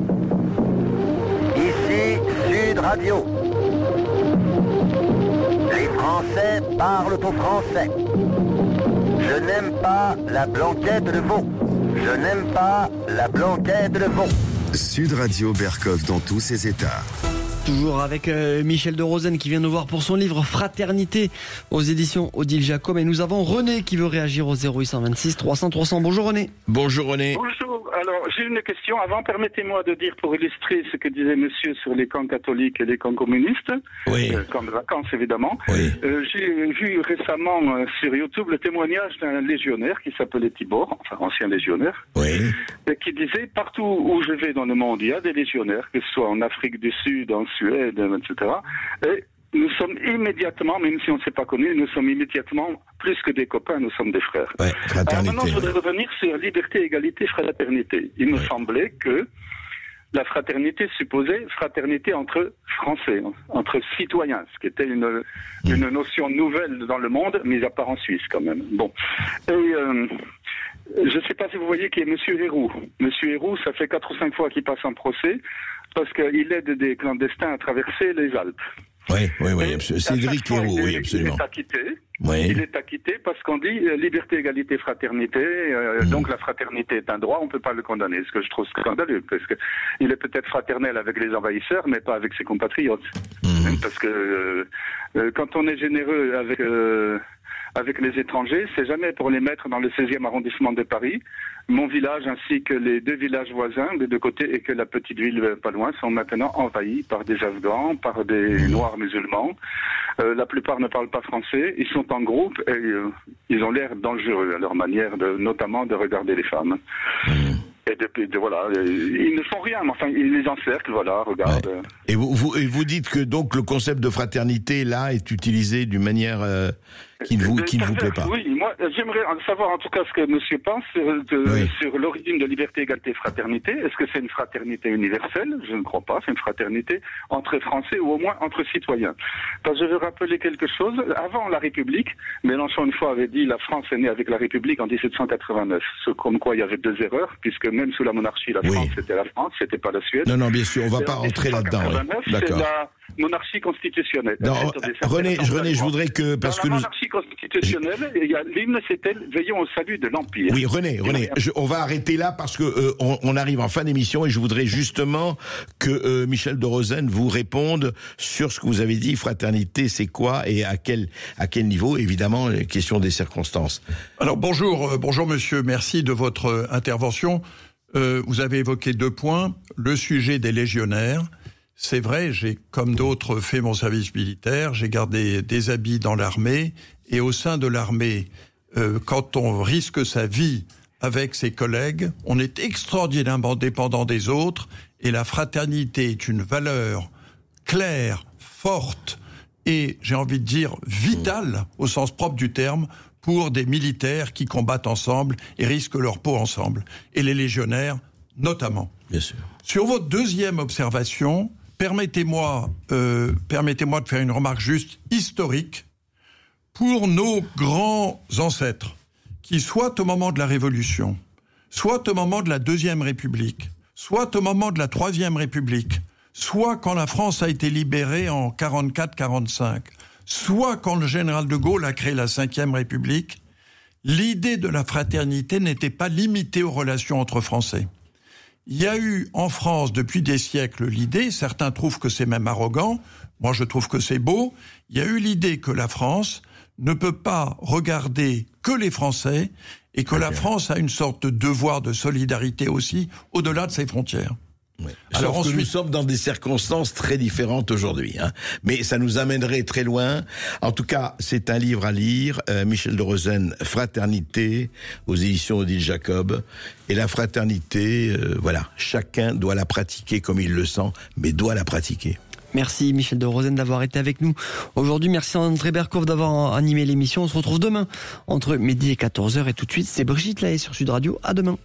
S8: Ici Sud Radio. Les Français parlent au français. Je n'aime pas la blanquette de veau. Je n'aime pas la blanquette de veau.
S3: Sud Radio Berkov dans tous ses états.
S2: Toujours avec Michel de Rosen qui vient nous voir pour son livre Fraternité aux éditions Odile Jacob. Et nous avons René qui veut réagir au 0826 300 300. Bonjour René.
S9: Bonjour René.
S14: Bonjour. Alors j'ai une question. Avant, permettez-moi de dire pour illustrer ce que disait monsieur sur les camps catholiques et les camps communistes.
S9: Oui.
S14: Camps de vacances évidemment.
S9: Oui.
S14: J'ai vu récemment sur YouTube le témoignage d'un légionnaire qui s'appelait Tibor, enfin ancien légionnaire.
S9: Oui.
S14: Et qui disait partout où je vais dans le monde, il y a des légionnaires, que ce soit en Afrique du Sud, en Suède, etc. Et nous sommes immédiatement, même si on ne s'est pas connus, nous sommes immédiatement, plus que des copains, nous sommes des frères.
S9: Ouais, fraternité.
S14: Alors maintenant, je voudrais revenir sur liberté, égalité, fraternité. Il me semblait que la fraternité supposait fraternité entre Français, entre citoyens, ce qui était une notion nouvelle dans le monde, mis à part en Suisse quand même. Bon. Et je ne sais pas si vous voyez qui est Monsieur Héroux. Monsieur Héroux, ça fait 4 ou 5 fois qu'il passe en procès parce qu'il aide des clandestins à traverser les Alpes.
S9: Oui, Cédric Héroux, oui, absolument.
S14: Il est acquitté.
S9: Oui.
S14: Il est acquitté parce qu'on dit liberté, égalité, fraternité. Donc la fraternité est un droit, on ne peut pas le condamner. Ce que je trouve scandaleux, parce que il est peut-être fraternel avec les envahisseurs, mais pas avec ses compatriotes. Parce que quand on est généreux avec les étrangers, c'est jamais pour les mettre dans le 16e arrondissement de Paris. Mon village ainsi que les 2 villages voisins des 2 côtés et que la petite ville pas loin sont maintenant envahis par des Afghans, par des Noirs musulmans. La plupart ne parlent pas français, ils sont en groupe et ils ont l'air dangereux à leur manière, notamment de regarder les femmes. Et voilà, ils ne font rien, mais enfin, ils les encerclent, voilà, regarde.
S9: Ouais. Et vous dites que donc le concept de fraternité, là, est utilisé d'une manière qui ne vous plaît pas.
S14: Oui, moi, j'aimerais savoir en tout cas ce que monsieur pense sur l'origine de liberté, égalité, fraternité. Est-ce que c'est une fraternité universelle? Je ne crois pas, c'est une fraternité entre Français ou au moins entre citoyens. Parce que je veux rappeler quelque chose. Avant la République, Mélenchon une fois avait dit la France est née avec la République en 1789. Ce comme quoi il y avait 2 erreurs, puisque même sous la monarchie, la France c'était la France, c'était pas la Suède.
S9: Non, bien sûr, on va pas rentrer là-dedans.
S14: C'est la monarchie constitutionnelle.
S9: Non, René, je voudrais que... Parce que
S14: monarchie constitutionnelle, il y a l'hymne, c'était « Veillons au salut de l'Empire ».
S9: Oui, René, on va arrêter là parce que on arrive en fin d'émission et je voudrais justement que Michel de Rosen vous réponde sur ce que vous avez dit, fraternité, c'est quoi et à quel niveau, évidemment, question des circonstances.
S11: Alors bonjour monsieur, merci de votre intervention. Vous avez évoqué 2 points, le sujet des légionnaires. C'est vrai, j'ai, comme d'autres, fait mon service militaire, j'ai gardé des habits dans l'armée, et au sein de l'armée, quand on risque sa vie avec ses collègues, on est extraordinairement dépendant des autres, et la fraternité est une valeur claire, forte, et j'ai envie de dire vitale, au sens propre du terme, pour des militaires qui combattent ensemble et risquent leur peau ensemble. Et les légionnaires, notamment.
S9: Bien sûr.
S11: Sur votre deuxième observation, permettez-moi de faire une remarque juste historique pour nos grands ancêtres, qui soit au moment de la Révolution, soit au moment de la Deuxième République, soit au moment de la Troisième République, soit quand la France a été libérée en 44-45, soit quand le général de Gaulle a créé la Ve République, l'idée de la fraternité n'était pas limitée aux relations entre Français. Il y a eu en France depuis des siècles l'idée, certains trouvent que c'est même arrogant, moi je trouve que c'est beau, il y a eu l'idée que la France ne peut pas regarder que les Français et que la France a une sorte de devoir de solidarité aussi au-delà de ses frontières.
S9: Oui. Alors ensuite, nous sommes dans des circonstances très différentes aujourd'hui, mais ça nous amènerait très loin. En tout cas, c'est un livre à lire, Michel de Rosen, Fraternité, aux éditions Odile Jacob. Et la fraternité, voilà, chacun doit la pratiquer comme il le sent, mais doit la pratiquer.
S2: Merci Michel de Rosen d'avoir été avec nous aujourd'hui. Merci André Berkoff d'avoir animé l'émission. On se retrouve demain entre midi et 14h. Et tout de suite, c'est Brigitte Lahaye sur Sud Radio. À demain.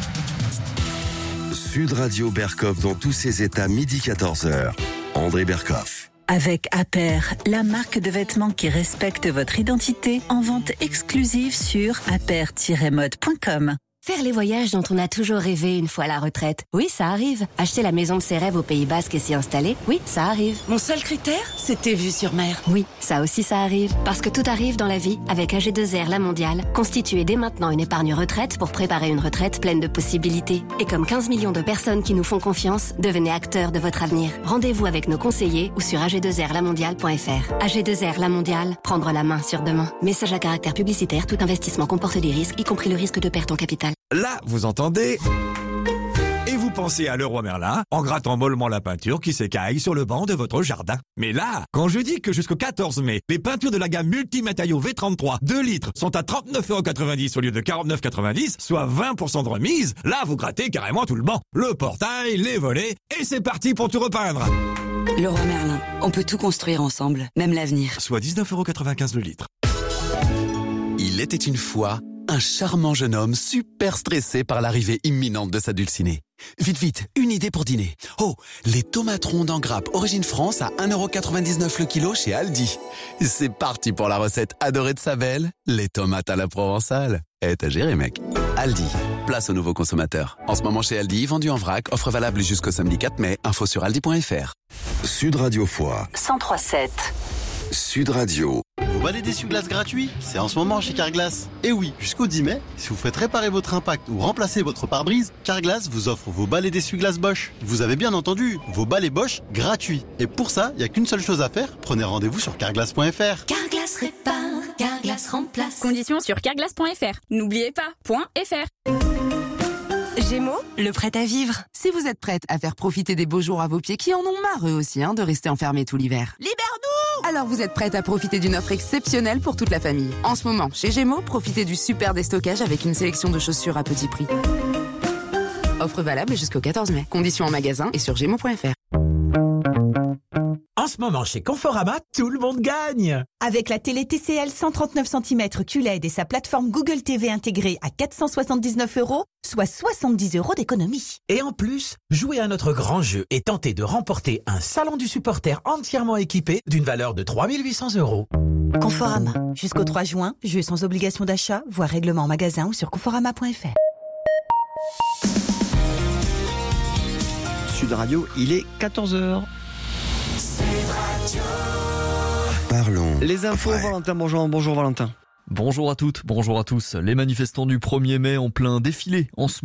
S3: Sud Radio Berkoff dans tous ses états, midi 14h. André Berkoff.
S6: Avec Aper, la marque de vêtements qui respecte votre identité, en vente exclusive sur aper-mode.com.
S12: Faire les voyages dont on a toujours rêvé une fois à la retraite. Oui, ça arrive. Acheter la maison de ses rêves au Pays Basque et s'y installer. Oui, ça arrive.
S4: Mon seul critère, c'était vue sur mer.
S12: Oui, ça aussi ça arrive. Parce que tout arrive dans la vie avec AG2R La Mondiale. Constituez dès maintenant une épargne retraite pour préparer une retraite pleine de possibilités. Et comme 15 millions de personnes qui nous font confiance, devenez acteurs de votre avenir. Rendez-vous avec nos conseillers ou sur ag2rlamondiale.fr. AG2R La Mondiale, prendre la main sur demain. Message à caractère publicitaire, tout investissement comporte des risques, y compris le risque de perte en capital.
S1: Là, vous entendez ? Et vous pensez à Leroy Merlin en grattant mollement la peinture qui s'écaille sur le banc de votre jardin. Mais là, quand je dis que jusqu'au 14 mai, les peintures de la gamme Multimatériaux V33 2 litres sont à 39,90€ au lieu de 49,90€, soit 20% de remise, là vous grattez carrément tout le banc. Le portail, les volets, et c'est parti pour tout repeindre.
S4: Leroy Merlin, on peut tout construire ensemble, même l'avenir.
S1: Soit 19,95€ le litre.
S5: Il était une fois un charmant jeune homme super stressé par l'arrivée imminente de sa dulcinée. Vite, vite, une idée pour dîner. Oh, les tomates rondes en grappe origine France à 1,99€ le kilo chez Aldi. C'est parti pour la recette adorée de sa belle, les tomates à la provençale. T'as géré, mec. Aldi, place aux nouveaux consommateurs. En ce moment chez Aldi, vendu en vrac, offre valable jusqu'au samedi 4 mai, info sur aldi.fr.
S3: Sud Radio Foix
S6: 103.7.
S3: Sud Radio.
S19: Vos balais d'essuie-glace gratuits, c'est en ce moment chez Carglass. Et oui, jusqu'au 10 mai, si vous faites réparer votre impact ou remplacer votre pare-brise, Carglass vous offre vos balais d'essuie-glace Bosch. Vous avez bien entendu, vos balais Bosch gratuits. Et pour ça, il n'y a qu'une seule chose à faire, prenez rendez-vous sur carglass.fr.
S7: Carglass répare, Carglass remplace.
S20: Conditions sur carglass.fr. N'oubliez pas, .fr.
S21: Gémeaux, le prêt à vivre. Si vous êtes prête à faire profiter des beaux jours à vos pieds qui en ont marre eux aussi de rester enfermés tout l'hiver. Libère-nous! Alors vous êtes prête à profiter d'une offre exceptionnelle pour toute la famille. En ce moment, chez Gémeaux, profitez du super déstockage avec une sélection de chaussures à petit prix. Offre valable jusqu'au 14 mai. Conditions en magasin et sur gémeaux.fr.
S22: En ce moment, chez Conforama, tout le monde gagne.
S23: Avec la télé TCL 139 cm QLED et sa plateforme Google TV intégrée à 479 €, soit 70 € d'économie.
S22: Et en plus, jouez à notre grand jeu et tentez de remporter un salon du supporter entièrement équipé d'une valeur de 3 800 €.
S23: Conforama. Jusqu'au 3 juin, jeu sans obligation d'achat, voire règlement en magasin ou sur conforama.fr.
S2: Sud Radio, il est 14h.
S3: Parlons.
S2: Les infos, Valentin. Bonjour Valentin.
S25: Bonjour à toutes, bonjour à tous. Les manifestants du 1er mai en plein défilé en ce